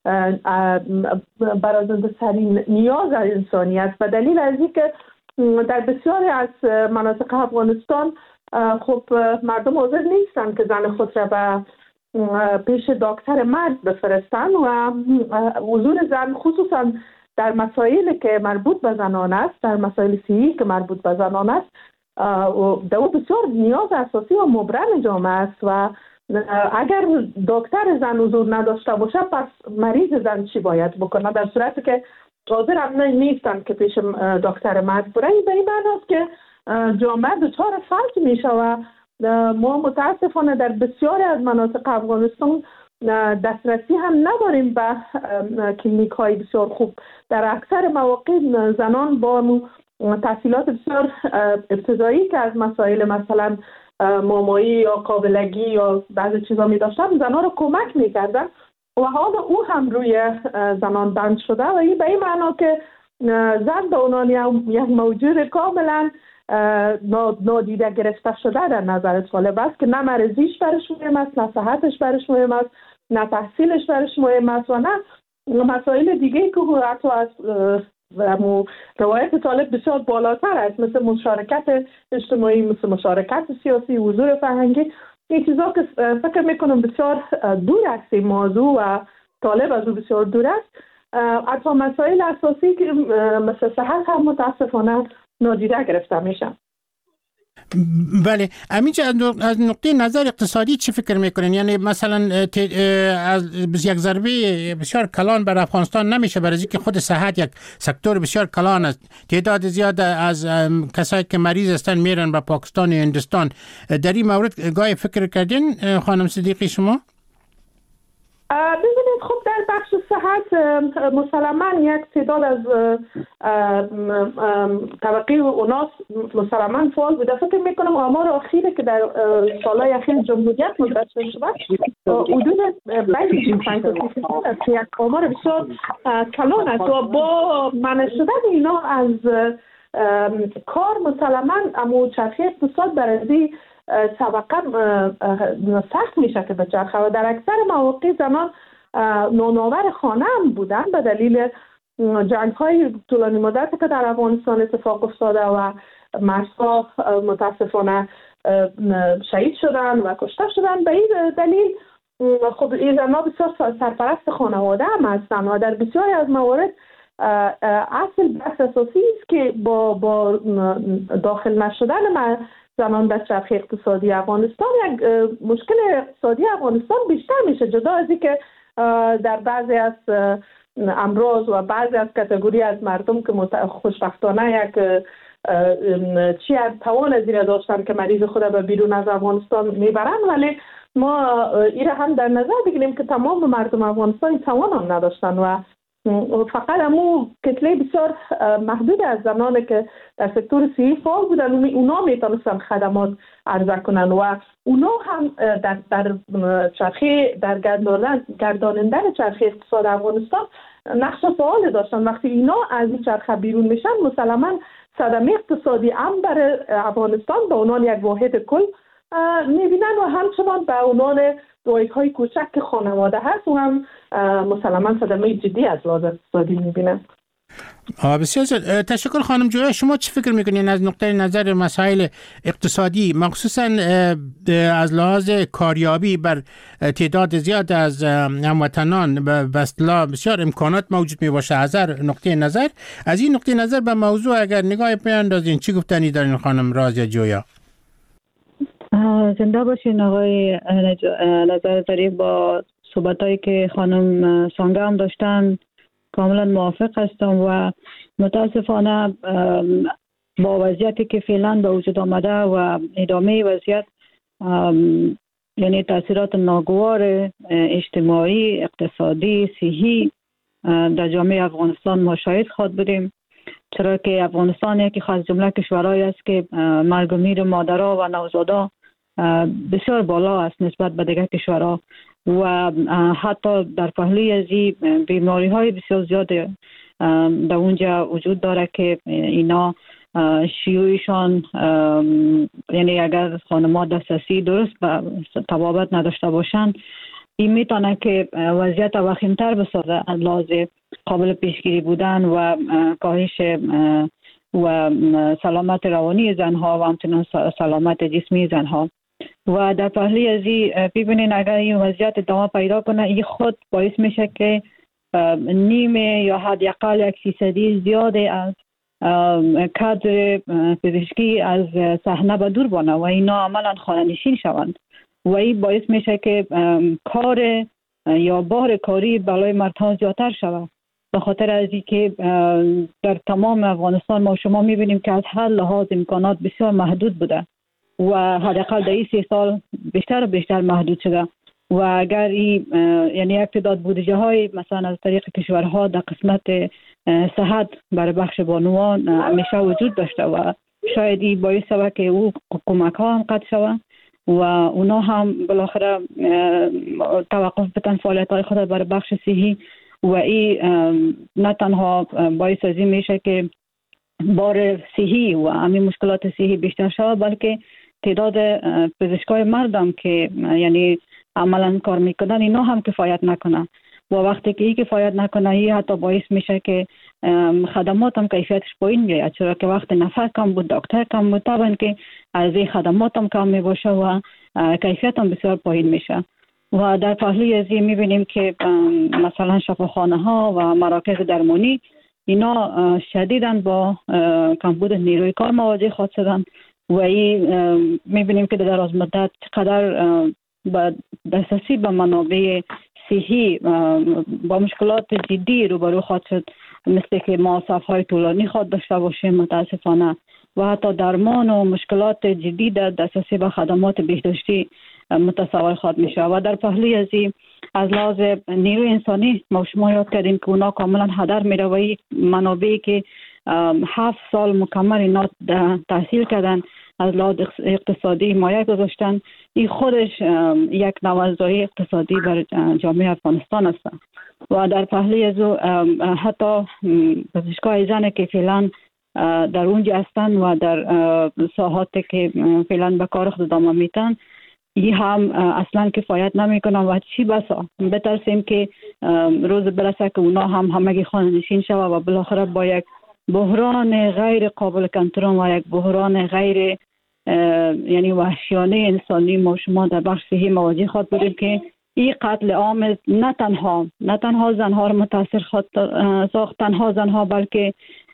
برازنده ترین نیاز انسانی است و دلیل از اینکه در بسیاری از مناطق افغانستان خب مردم حاضر نیستن که زن خود را به پیش دکتر مرد بفرستن و حضور زن خصوصا در مسائلی که مربوط به زنان است، در مسائل صحی که مربوط به زنان است در او بسیار نیاز اساسی و مبرم جامعه است و اگر دکتر زن حضور نداشته باشه پس مریض زن چی باید بکنه؟ در صورتی که حاضر هم نیستن که پیش دکتر مرد برن. به این معنی است که جامعه دچار فلج می شود. ما متاسفانه در بسیاری از مناطق افغانستان دسترسی هم نداریم به کلینیک های بسیار خوب. در اکثر مواقع زنان با تحصیلات بسیار ابتدایی که از مسائل مثلا مامایی یا قابلگی یا بعضی چیزا می داشتن زنان رو کمک می کردن و حالا او هم روی زنان بند شده و این به این معنا که زن به عنوان یک موجود کاملا نادیده گرفته شده در نظر طالب است که نه مرزیش برش مهم است، نه صحتش برش مهم است، نه تحصیلش برش مهم است و نه مسائل دیگه که حتی از روایت طالب بسیار بالاتر است مثل مشارکت اجتماعی، مثل مشارکت سیاسی، حضور فرهنگی. این چیزا که فکر میکنم بسیار دور است این موضوع و طالب از او بسیار دور است. حتی مسائل اساسی که مثل صحت هم متاسفانه نادیده گرفته میشن. بله، همینجا از نقطه نظر اقتصادی چی فکر میکنین؟ یعنی مثلا از یک ضربه بسیار کلان بر افغانستان نمیشه، برای اینکه خود صحت یک سکتور بسیار کلان است، تعداد زیاد از کسایی که مریض هستن میرن به پاکستان و هندوستان. در این مورد گاهی فکر کردین خانم صدیقی شما؟ ببینید خب در بخش صحت مسلماً یک تعداد از طبقه اوناس مسلماً فعال بوده. فکر میکنم آمار اخیری که در سالهای اخیر جمهوریت منتشر شده حدود 25% است، یک آمار بسیار کلان است و با منع شدن اینا از کار مسلماً اما چرخی اقتصاد برای طبقه سخت میشه که بچرخه و در اکثر مواقع زنان نوناور خانه هم بودن به دلیل جنگ های طولانی مدت که در افغانستان اتفاق افتاده و مردها متاسفانه شهید شدن و کشته شدن. به این دلیل خب این زنها بسیار سرپرست خانواده هم هستن و در بسیاری از موارد اصل بحث اساسی است که با داخل نشدن زنان در چرخه اقتصادی افغانستان یک مشکل اقتصادی افغانستان بیشتر میشه، جدا از اینکه در بعضی از امراض و بعضی از کاتگوری از مردم که خوشبختانه یک توان از این داشتن که مریض خود به بیرون از افغانستان میبرن، ولی ما این هم در نظر بگیریم که تمام مردم افغانستان توان هم نداشتن و فقط همون کتله بسیار محدود از زنانی که در سکتور صحی فعال بودن اونا میتونستن خدمات عرضه کنن و اونا هم در چرخه در گردانندن چرخه اقتصاد افغانستان نقش فعال داشتن. وقتی اینا از این چرخه بیرون میشن مسلماً صدمه اقتصادی هم برای افغانستان به عنوان یک واحد کل میبینن و همچنان به عنوان دویدهای کوچک که خانواده هست و هم مسلماً صدمه جدی از لحاظ اقتصادی میبینن. بسیار تشکر خانم جویا. شما چی فکر میکنین از نقطه نظر مسائل اقتصادی، مخصوصا از لحاظ کاریابی بر تعداد زیاد از هموطنان به اصطلاح بسیار امکانات موجود میباشه؟ از نقطه نظر از این نقطه نظر به موضوع اگر نگاه بیاندازین چی گفتنی دارین خانم رازیا جویا؟ زنده باشین آقای نظرزری. با صحبتایی که خانم سانگه هم داشتن کاملا موافق هستم و متاسفانه با وضعیتی که فعلا به وجود آمده و ادامه وضعیت یعنی تاثیرات ناگوار اجتماعی، اقتصادی، صحی در جامعه افغانستان ما شاهد خواهد بودیم، چرا که افغانستان یکی از جمله کشورهایی است که مرگ و میر مادرها و نوزادا بسیار بالا است نسبت به دیگر کشورها و حتی در پهلوی از این بیماری های بسیار زیاد در اونجا وجود داره که اینا شیوعشان یعنی اگر خانم‌ها دسترسی درست به طبابت نداشته باشند این میتونه که وضعیت وخیمتر بسازه از لحاظ قابل پیشگیری بودن و کاهش و سلامت روانی زنها و همچنین سلامت جسمی زنها. و در پهلوی از این ببینین اگر این وضعیت ادامه پیدا کنه این خود باعث میشه که نیمه یا حداقل 1% زیاده از کادر پزشکی از صحنه به دور بانه و اینا عملا خانه‌نشین شوند و این باعث میشه که کار یا بار کاری بالای مردها زیادتر شود. به خاطر از اینکه در تمام افغانستان ما شما میبینیم که از هر لحاظ امکانات بسیار محدود بوده و حداقل در این 3 سال بیشتر و بیشتر محدود شده و اگر این یعنی یک تعداد بودجه های مثلا از طریق کشورها در قسمت صحت برای بخش بانوان همیشه وجود داشته و شاید این باعث شود که او کمک ها هم قطع شود و اونا هم بالاخره توقف بدن فعالیت های خود برای بخش صحی و این نه تنها باعث از این میشه که بار صحی و همین مشکلات صحی بیشتر شود بلکه تعداد پزشکای مردم که یعنی عملا کار میکنن اینا هم کفایت نکنه و وقتی که این کفایت نکنه این حتی باعث میشه که خدمات هم کیفیتش پایین بیاد، چرا که وقت نفر کم بود دکتر کم بود طبعا که از این خدمات هم کم میباشه و کیفیت هم بسیار پایین میشه و در پهلوی از این میبینیم که مثلا شفاخانه ها و مراکز درمانی اینا شدیداً با کمبود نیروی کار مواجه خواهد شدن و این میبینیم که در دراز مدت چقدر با دسترسی به منابع صحی با مشکلات جدی روبرو خواهد شد، مثل که ما صف‌های طولانی خواهد داشته باشیم متاسفانه و حتی درمان و مشکلات جدی در دسترسی به خدمات بهداشتی متصور خواهد میشه. و در پهلوی از این از لحاظ نیروی انسانی ما شما یاد کردیم که اونا کاملا هدر میره و این منابعی که 7 سال مکمل اینا تحصیل کردن از لحاظ اقتصادی حمایت گذاشتن، این خودش یک نوازداری اقتصادی بر جامعه افغانستان است. و در پهلوی از حتی پزشکای زن که فعلا در اونجا هستن و در ساحاتی که فعلا به کار خود ادامه میتن، این هم اصلا کفایت نمیکنن و چی بسا بترسیم که روز برسه که اونا هم همگی خانه نشین شود و بالاخره با یک بحران غیر قابل کنترل و یک بحران غیر یعنی وحشیانه انسانی ما شما در بخش صحی مواجه خواهد بودیم که این قتل عام نه تنها زنها رو متاثر خواهد ساخت، تنها زنها بلکه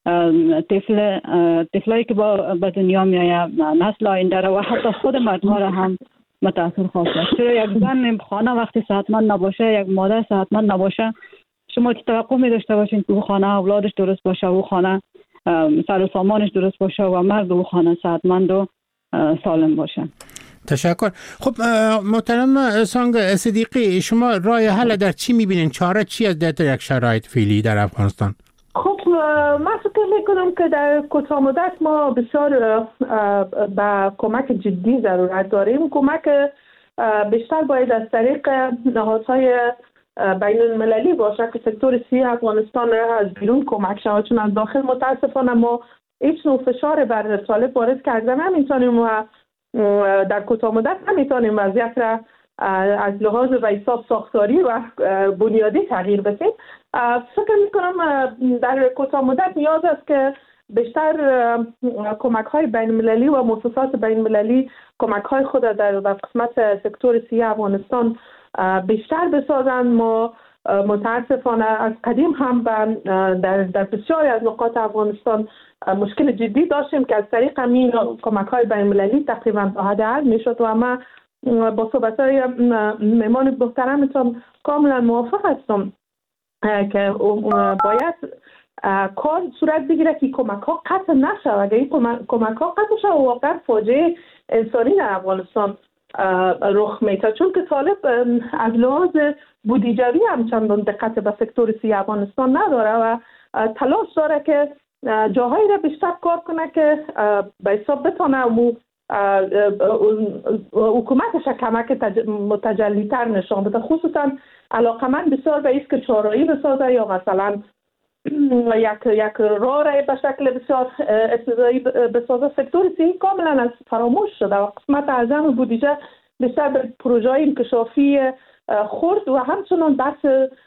طفلایی که به دنیا میآید، نسل آینده و حتی خود مردها را هم متاثر خواهد شد. چرا یک زن خانه وقتی صحتمند نباشه، یک مادر صحتمند نباشه، شما که توقع می داشته باشین که او خانه اولادش درست باشه، او خانه سر و سامانش درست باشه و مرد او خانه صحتمند و سالم باشه. تشکر. خب محترم سانگ صدیقی، شما راه حل در چی میبینین؟ چاره چی از در یک شرایط فعلی در افغانستان؟ خب من فکر میکنم که در کوتاه مدت ما بسیار به کمک جدی ضرورت داریم. کمک بیشتر باید از طریق نهادهای بین المللی باشه که سکتور صحی افغانستان را از بیرون کمک شود، چون از داخل متاسفانه ما هیچ نوع فشار بر طالب وارد کردن نمیتونیم و در کوتاه مدت نمیتونیم وضعیت را از لحاظ و حساب ساختاری و بنیادی تغییر بدیم. فکر میکنم در کوتاه مدت نیاز است که بیشتر کمک های بین المللی و مؤسسات بین المللی کمک های خود در قسمت سکتور صحی افغانستان بیشتر بسازند. ما متاسفانه از قدیم هم در بسیاری از نقاط افغانستان مشکل جدی داشتیم که از طریق همین کمک های بین المللی تقریبا تا حد حل میشد و ما با صحبت های مهمان محترمتان کاملا موافق هستم که باید کار صورت بگیره که کمک ها قطع نشه. اگر این کمک ها قطع شه واقعا فاجعه انسانی در افغانستان رخ میده، چون که طالب از لحاظ بودجوی هم چندان دقت به سکتور صحی افغانستان نداره و تلاش داره که جاهایی را بیشتر کار کنه که به حساب بتونه حکومتش کمک متجلی‌تر نشان بده. خصوصا علاقمند بسیار به ایست که چهارراهی بسازه یا مثلا یک راه را به شکل بسیار ابتدایی بسازه. سکتور صحی کاملا از فراموش شده و قسمت اعظم بودجه بیشتر به پروژه انکشافی خرد و همچنان بحث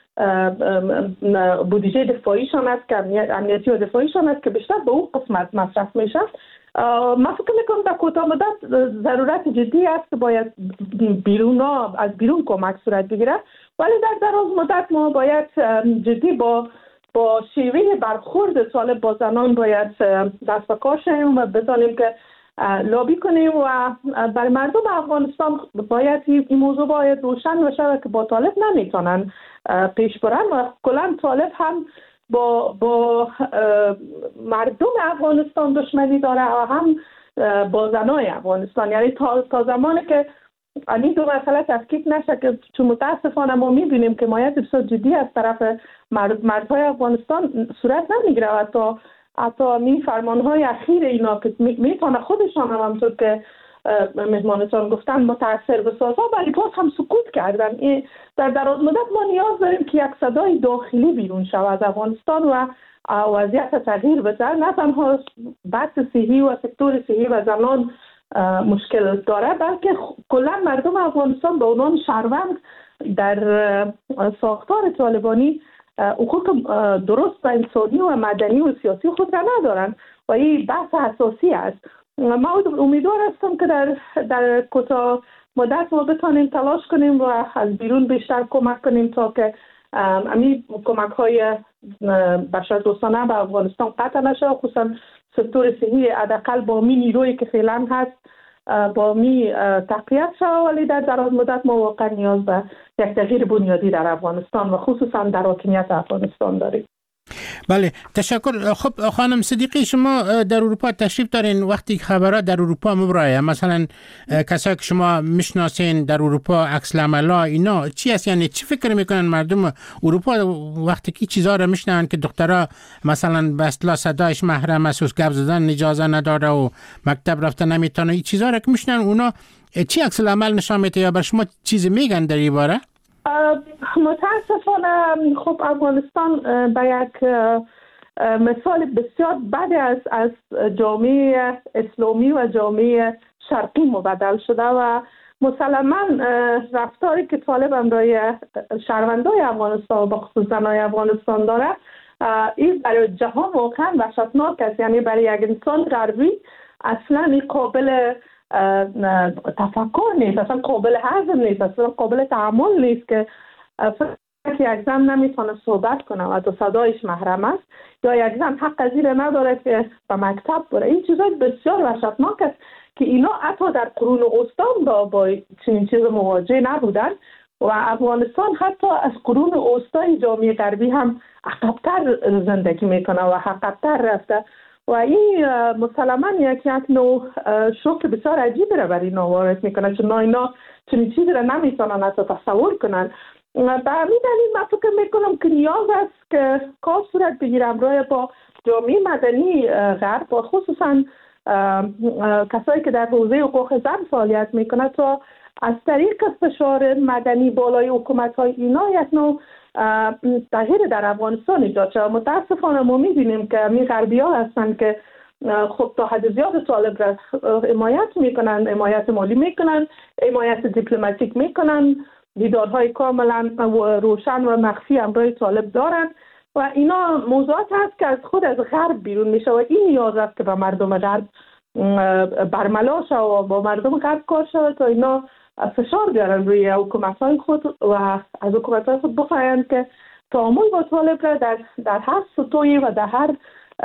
بودجه دفاعیشان است که امنیتی و دفاعیشان است که بیشتر به اون قسمت مصرف میشه. من فکر میکنم در کوتاه مدت ضرورت جدی است که باید از بیرون کمک صورت بگیره، ولی در دراز مدت ما باید جدی با شیوه برخورد طالب با زنان باید دست به کار شیم و بتانیم که لابی کنیم و برای مردم افغانستان باید این موضوع باید روشن بشه که با طالب نمیتونن پیش برن و کلا طالب هم با مردم افغانستان دشمنی داره و هم با زنای افغانستان. یعنی تا زمانی که این دو مسئله تفکیک نشه که چون متاسفانه ما میبینیم که مایت بسیار جدی از طرف مردهای افغانستان صورت نمیگیره و حتی می فرمانهای اخیر اینا که میتونه خودشان هم همطور که مهمانتان گفتن متاثر بسازه ولی باز هم سکوت کردن. در دراز مدت ما نیاز داریم که یک صدای داخلی بیرون شود از افغانستان و وضعیت تغییر بده. نه تنها بحث صحی و سکتور صحی و زنان مشکل داره بلکه کلا مردم افغانستان به عنوان شهروند در ساختار طالبانی حقوق درست و انسانی و مدنی و سیاسی خود را ندارن و این بحث اساسی است. ما امیدوار هستم که در کوتاه مدت ما بتانیم تلاش کنیم و از بیرون بیشتر کمک کنیم تا که امی کمک های بشر دوستانه به افغانستان قطع نشه، خصوصا سکتور صحی حداقل با می نیرویی که فعلا هست با می تقویت شد، ولی در دراز مدت ما واقعا نیاز به یک تغییر بنیادی در افغانستان و خصوصا در حاکمیت افغانستان داریم. بله تشکر. خب خانم صدیقی، شما در اروپا تشریف دارین، وقتی خبرات در اروپا مبرایه مثلا کسایی که شما میشناسین در اروپا عکس العملا اینا چی است؟ یعنی چی فکر میکنن مردم اروپا وقتی که چیزا رو میشنن که دخترها مثلا به اصطلاح صدایش محرم است و گپ زدن اجازه نداره و مکتب رفتن نمیتونه، این چیزا رو که میشنن اونا چی عکس العمل نشون میده یا بر شما چیزی میگن در این باره؟ متاسفانه خب افغانستان به یک مثال بسیار بد از جامعه اسلامی و جامعه شرقی مبدل شده و مسلما رفتاری که طالب امرای شهروندای افغانستان و بخصوص زنای افغانستان داره این برای جهان واقعا وحشتناک است. یعنی برای یک انسان غربی اصلا این قابل تفکر نیست، اصلا قابل هضم نیست، اصلا قابل تحمل نیست که یک زن نمیتونه صحبت کنه و تو صدایش محرم است یا یک زن حق از این نداره که به مکتب بره. این چیزا بسیار وحشتناک است که اینا حتی در قرون وسطا با چنین چیز مواجه نبودن و افغانستان حتی از قرون وسطای جامعه غربی هم عقب‌تر زندگی میکنه و عقب‌تر رفته و این مسلما یک نوع شوک بسیار عجیبی را برای اینا وارد میکنه، چون اینا چنین چیزی را نمیتونن حتی تصور کنن. به همین دلیل من فکر میکنم که نیاز است که کار صورت بگیره همراه با جامعه مدنی غرب و خصوصا کسایی که در حوزه حقوق زن فعالیت میکنه تا از طریق فشار مدنی بالای حکومت‌های اینا یک نوع تغییر در افغانستان ایجاد شد. متاسفانه ما می‌بینیم که می غربی‌ها هستن که خب تا حد زیاد طالب را حمایت میکنن، حمایت مالی میکنن، حمایت دیپلماتیک میکنن، دیدارهای کاملا روشن و مخفی همراه طالب دارن و اینا موضوعات هست که از خود از غرب بیرون میشه و این نیاز است که به مردم غرب برملا شد و با مردم غرب کار شد تا اینا فشار بیارن روی حکومت‌های خود و از حکومت‌های خود بخواهند که تعامل با طالب را در هر سطوحی و در هر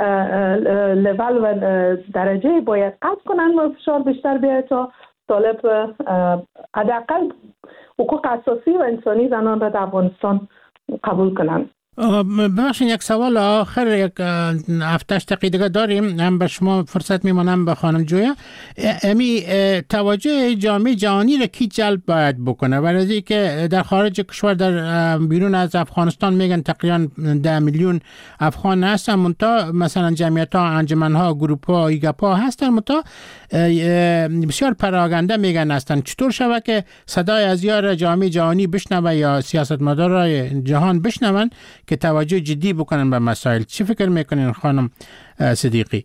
لول و درجه باید قطع کنن و فشار بیشتر بیاید تا طالب حداقل حقوق اساسی و انسانی زنان را در افغانستان قبول کنند. ببخشید یک سوال آخر، یک 7-8 دقیقه داریم، هم به شما فرصت میمانم به خانم جویا. امی توجه جامعه جهانی را کی جلب باید بکنه؟ ولی که در خارج کشور در بیرون از افغانستان میگن تقریبا 10 میلیون افغان هستن، منتها مثلا جمعیت ها، انجمن ها، گروپ ها، ایگپ ها هستن، منتها بسیار پراگنده میگن هستن. چطور شود که صدای از یار جامعه جهانی بشنوه یا سیاستمدارای جهان بشنون که توجه جدی بکنن به مسائل؟ چی فکر میکنین خانم صدیقی؟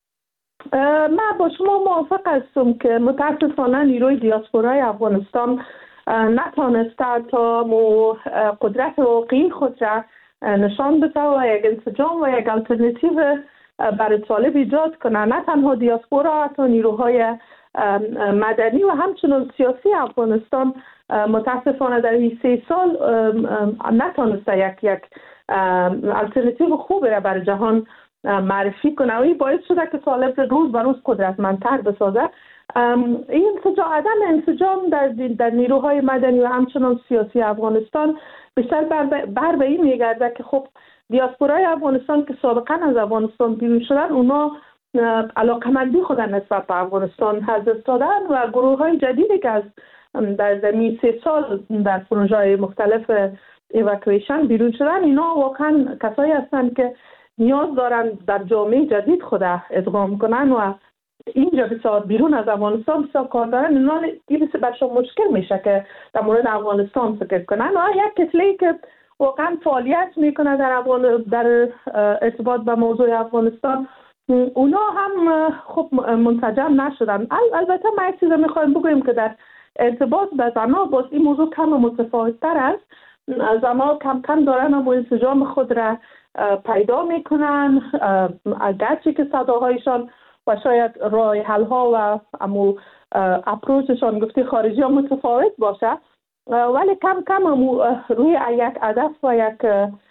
من با شما موافق هستم که متاسفانه نیروی دیاسپورای افغانستان نتانسته تا قدرت واقعی خود را نشان بده و یک انسجام و یک الटरनेटिव برای طالب ایجاد کنه. نه تنها دیاسپورا، حتی نیروهای مدنی و همچنین سیاسی افغانستان متاسفانه در این 3 سال نتونسته یک الटरनेटिव خوبی را برای جهان معرفی کنه و این باعث شده که طالب روز به روز قدرتمندتر بسازه. این عدم انسجام در نیروهای مدنی و همچنین سیاسی افغانستان بیشتر بر به این میگرده که خب دیاسپورای افغانستان که سابقا از افغانستان بیرون شدن، اونا علاقمندی خود نسبت به افغانستان از دست دادن و گروه های جدیدی که از در زمین 3 سال در پروژه های مختلف ایواکویشن بیرون شدن، اینا واقعا کسایی هستند که نیاز دارن در جامعه جدید خود ادغام کنن و اینجا بسیار بیرون از افغانستان بسیار کار دارن. اینا این برشون مشکل میشه که در مورد افغانستان فکر کنن و یک کسلی که واقعا فعالیت میکنه در ارتباط با موضوع افغانستان، اونا هم خب منسجم نشدن. البته ما یک چیز میخوایم بگویم که در ارتباط با زنها باز این موضوع کم متفاوت‌تر است. زنها کم کم دارن اما انسجام خود را پیدا میکنن، اگرچه که صداهایشان و شاید راه حل ها و امو اپروچشان گفتی خارجی ها متفاوت باشه، ولی کم کم روی یک هدف و یک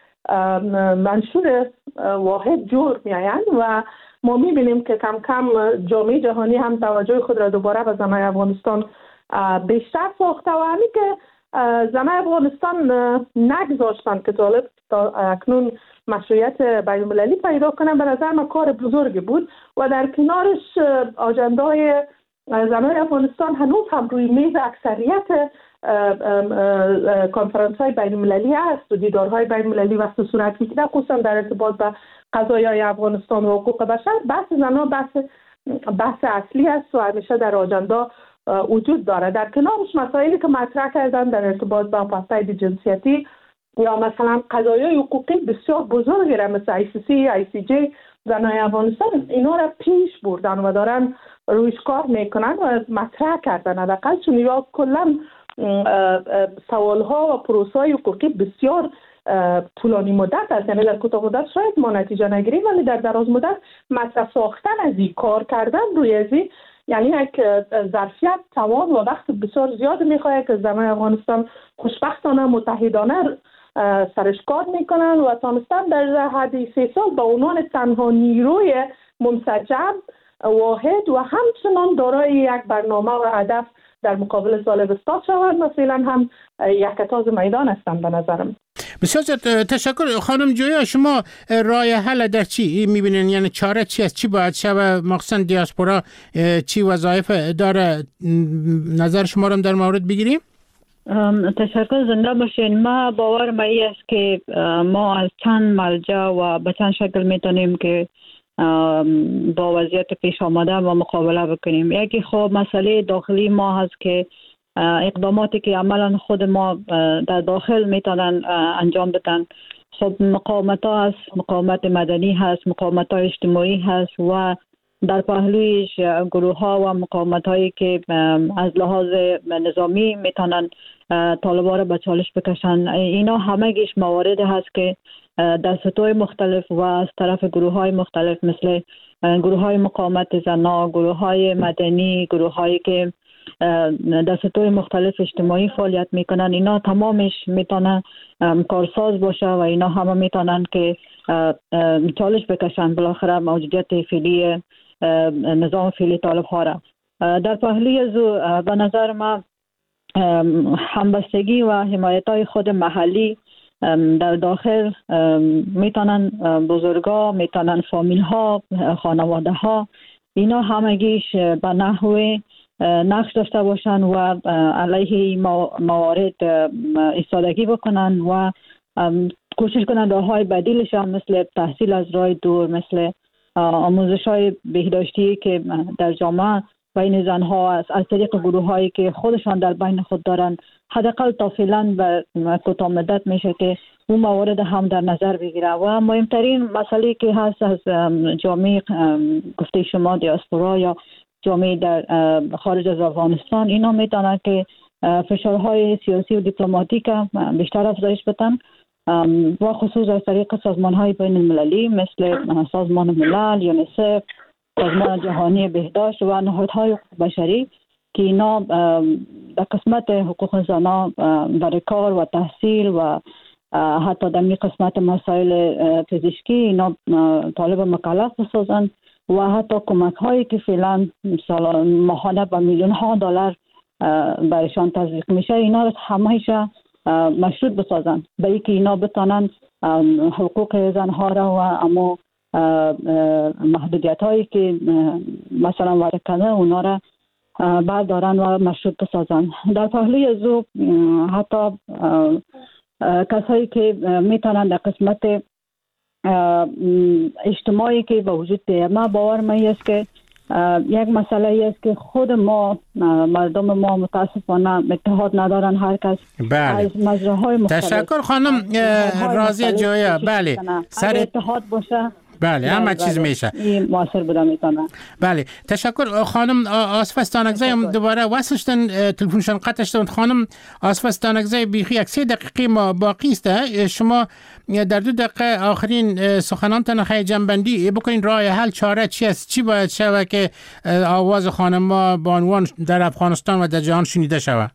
منشور واحد جور میآیند و ما میبینیم که کم کم جامعه جهانی هم توجه خود را دوباره به زنای افغانستان بیشتر ساخته و همین که زنای افغانستان نگذاشتن که طالب تا اکنون مشروعیت بین المللی پیدا کنن. به نظر من کار بزرگی بود و در کنارش آجندای زنای افغانستان هنوز هم روی میز اکثریت کنفرانس های بین المللی است و دیدارهای بین المللی وقت صورت میگیره، خصوصا در ارتباط به قضایای افغانستان و حقوق بشر. بحث زنان بحث اصلی است و همیشه در آجندا وجود داره. در کنارش مسائلی که مطرح کردن در ارتباط با آپارتاید جنسیتی یا مثلا قضایای حقوقی بسیار بزرگی را مثل ICC، ICJ زنای افغانستان اینا را پیش بردن و دارن رویش کار میکنن و مطرح کردن. حداقل چون یا کلا سوالها و پروسه‌های حقوقی بسیار طولانی مدت است، یعنی در کوتاه مدت شاید ما نتیجه نگیریم، ولی در دراز مدت مطرح ساختن از این کار کردن روی ازی یعنی یک ظرفیت، توان و وقت بسیار زیاد میخواد که زنان افغانستان خوشبختانه متحدانه سرش کار میکنن و تانستن در حد 3 سال به عنوان تنها نیروی منسجم واحد و همچنان دارای یک برنامه و هدف در مقابل طالب استاد شوند و فعلا هم یک تاز میدان هستند. به نظرم بسیار تشکر خانم جویا. شما راه حل در چی میبینین؟ یعنی چاره چی است؟ چی باید شود؟ مخصوصا دیاسپورا چی وظایف داره؟ نظر شما رو در مورد بگیریم. تشکر، زنده باشین. ما باورم است که ما از چند مرجع و به چند شکل میتونیم که با وضعیت پیش آمده و مقابله بکنیم. یکی خب مسئله داخلی ما هست که اقداماتی که عملا خود ما در داخل میتونن انجام بدن. خب مقاومت ها هست، مقاومت مدنی هست، مقاومت های اجتماعی هست و در پهلویش گروه ها و مقاومت هایی که از لحاظ نظامی میتونن طالبان را به چالش بکشن. اینا همگیش موارد هست که در سطوح مختلف و از طرف گروه های مختلف مثل گروه های مقاومت زنان، گروه های مدنی، گروه هایی که در سطوح مختلف اجتماعی فعالیت میکنن، اینا تمامش میتونن کارساز باشه و اینا همه میتونن که چالش بکشن بالاخره موجودیت فعلی نظام فعلی طالب ها را. در پهلوی از به نظر ما همبستگی و حمایت های خود محلی در داخل میتونن بزرگا، میتونن فامیل ها، خانواده ها، اینا همگیش به نحو نقش داشته باشن و علیه موارد ایستادگی بکنن و کوشش کنن راههای بدیلش هم مثل تحصیل از راه دور، مثل آموزش های بهداشتی که در جامعه بین زنها از طریق گروه هایی که خودشان در بین خود دارن، حداقل تا فعلا به کوتاه مدت میشه که اون موارد هم در نظر بگیره. و مهمترین مسئله که هست از جامعه گفته شما دیاسپورا یا جامعه در خارج از افغانستان، اینا میتونن که فشارهای سیاسی و دیپلماتیک بیشتر افزایش بدن و خصوص از طریق سازمان‌های بین المللی مثل سازمان ملل، یونیسف، سازمان جهانی بهداشت و نهادهای بشری که اینا در قسمت حقوق زنان برای کار و تحصیل و حتی در قسمت مسائل پزشکی اینا طالب مکلف بسازن و حتی کمک هایی که فعلا ماهانه با میلیون ها دلار برایشان تزریق میشه اینا رو همه‌اش مشروط بسازن به اینکه اینا بتونن حقوق زنها را و اما محدودیت هایی که مثلا وارد کنه اونا را بردارن و مشروط بسازن. در پهلوی از او حتی کسایی که میتونن در قسمت اجتماعی که با وجود داره، ما باور ما است که یک مسئله است که خود ما مردم ما متاسفانه اتحاد ندارن، هر کس از مجراهای مختلف. تشکر خانم راضیه جویا. بله، سر اتحاد باشه بله همه چیز میشه. این موثر بوده میتونه. بله تشکر خانم آصف استانکزی. هم دوباره وصلشتن تلفنشان قطع شد. خانم آصف استانکزی بیخی یک 3 دقیقه ما باقی است. شما در 2 دقیقه آخرین سخنانتان خیلی جنبندی بکنین. راه حل چاره چی است؟ چی باید شود که آواز خانم‌ها بانوان در افغانستان و در جهان شنیده شود؟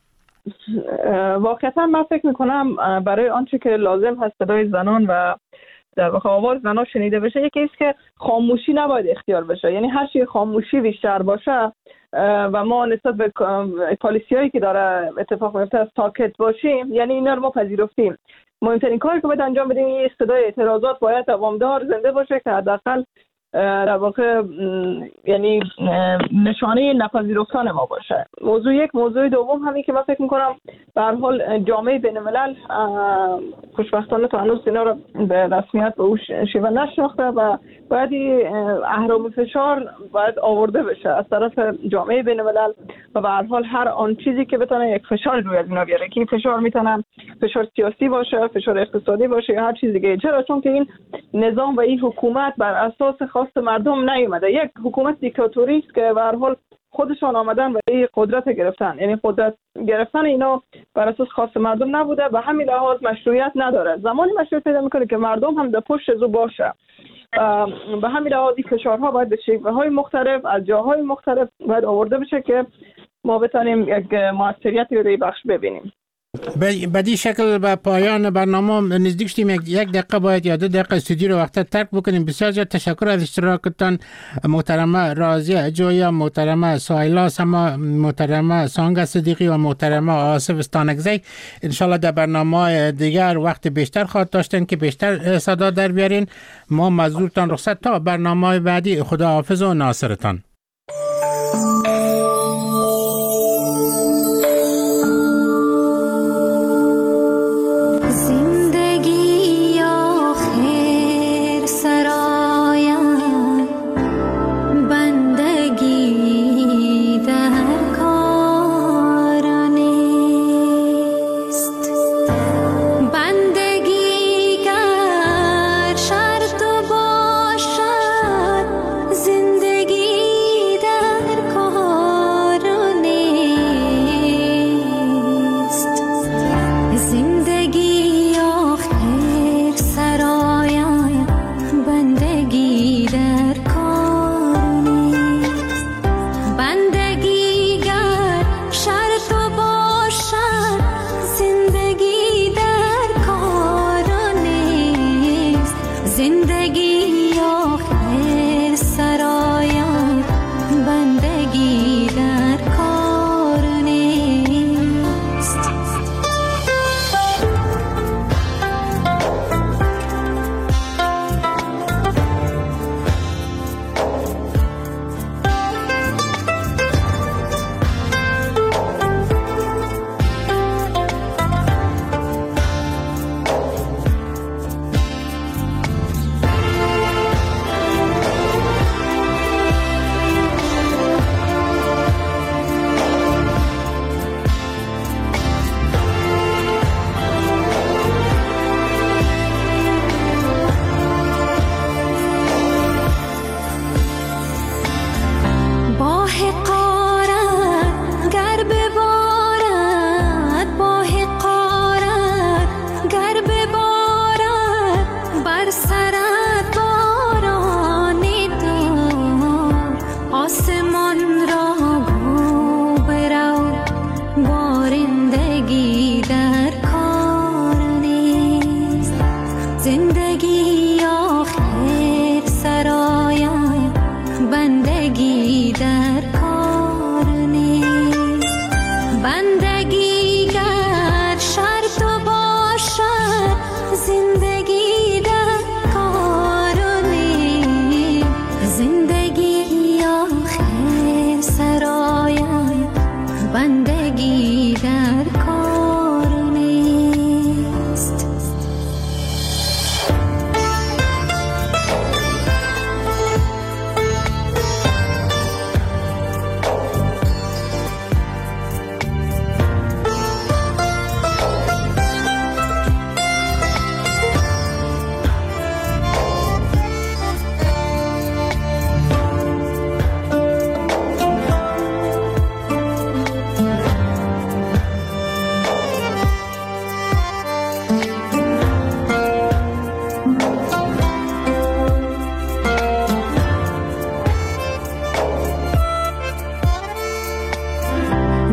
واقعا من فکر میکنم برای آنچه که لازم هست صدای زنان و در واقع آواز زنان شنیده بشه، یکی است که خاموشی نباید اختیار بشه. یعنی هر چی خاموشی بیشتر باشه و ما نسبت به پالیسیایی که داره اتفاق میفته ساکت باشیم، یعنی اینا رو ما پذیرفتیم. مهمترین کاری که باید انجام بدیم این صدای اعتراضات باید دوامدار زنده باشه که حداقل در واقع یعنی نشانه نپذیرفتن ما باشه. موضوع یک. موضوع دوم همین که من فکر میکنم به هر حال جامعه بین الملل خوشبختانه تا هنوز اینا رو به رسمیت به او شیوه نشناخته و باید اهرام فشار باید آورده بشه از طرف جامعه بین الملل و به هر حال هر آن چیزی که بتونه یک فشار روی از اینا بیاره، که فشار میتونه فشار سیاسی باشه، فشار اقتصادی باشه یا هر چیز دیگه. چرا؟ چون که این نظام و این حکومت بر اساس خواست مردم نیومده. یک حکومت دیکتاتوری است که به هر حال خودشان آمدن و این قدرت گرفتن. یعنی قدرت گرفتن اینا بر اساس خواست مردم نبوده و همین لحاظ مشروعیت نداره. زمانی مشروعیت پیدا میکنه که مردم هم در پشت او باشه. به همین لحاظ این فشارها باید به شیوه‌های مختلف از جاهای مختلف باید آورده بشه که ما بتونیم یک موثریتی رو بخش ببینیم. بدی شکل به پایان برنامه نزدیک شدیم. 1 دقیقه باید یا 2 دقیقه استودیو رو وقت ترک بکنیم. بسیار زیاد تشکر از اشتراکتان محترمه رازیه جویا، محترمه سایلا سما، محترمه سانگا صدیقی و محترمه آصف استانکزی. انشالله در برنامه دیگر وقت بیشتر خواهد داشتن که بیشتر صدا در بیارین. ما مزدورتان رخصت تا برنامه بعدی. خدا حافظ و ناصرتان.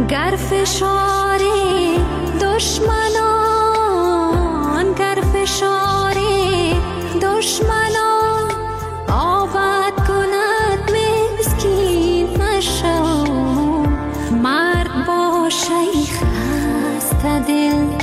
گر فشار دشمنان، گر فشار دشمنان آباد کند مسکین مشو، مرد باش ای خسته دل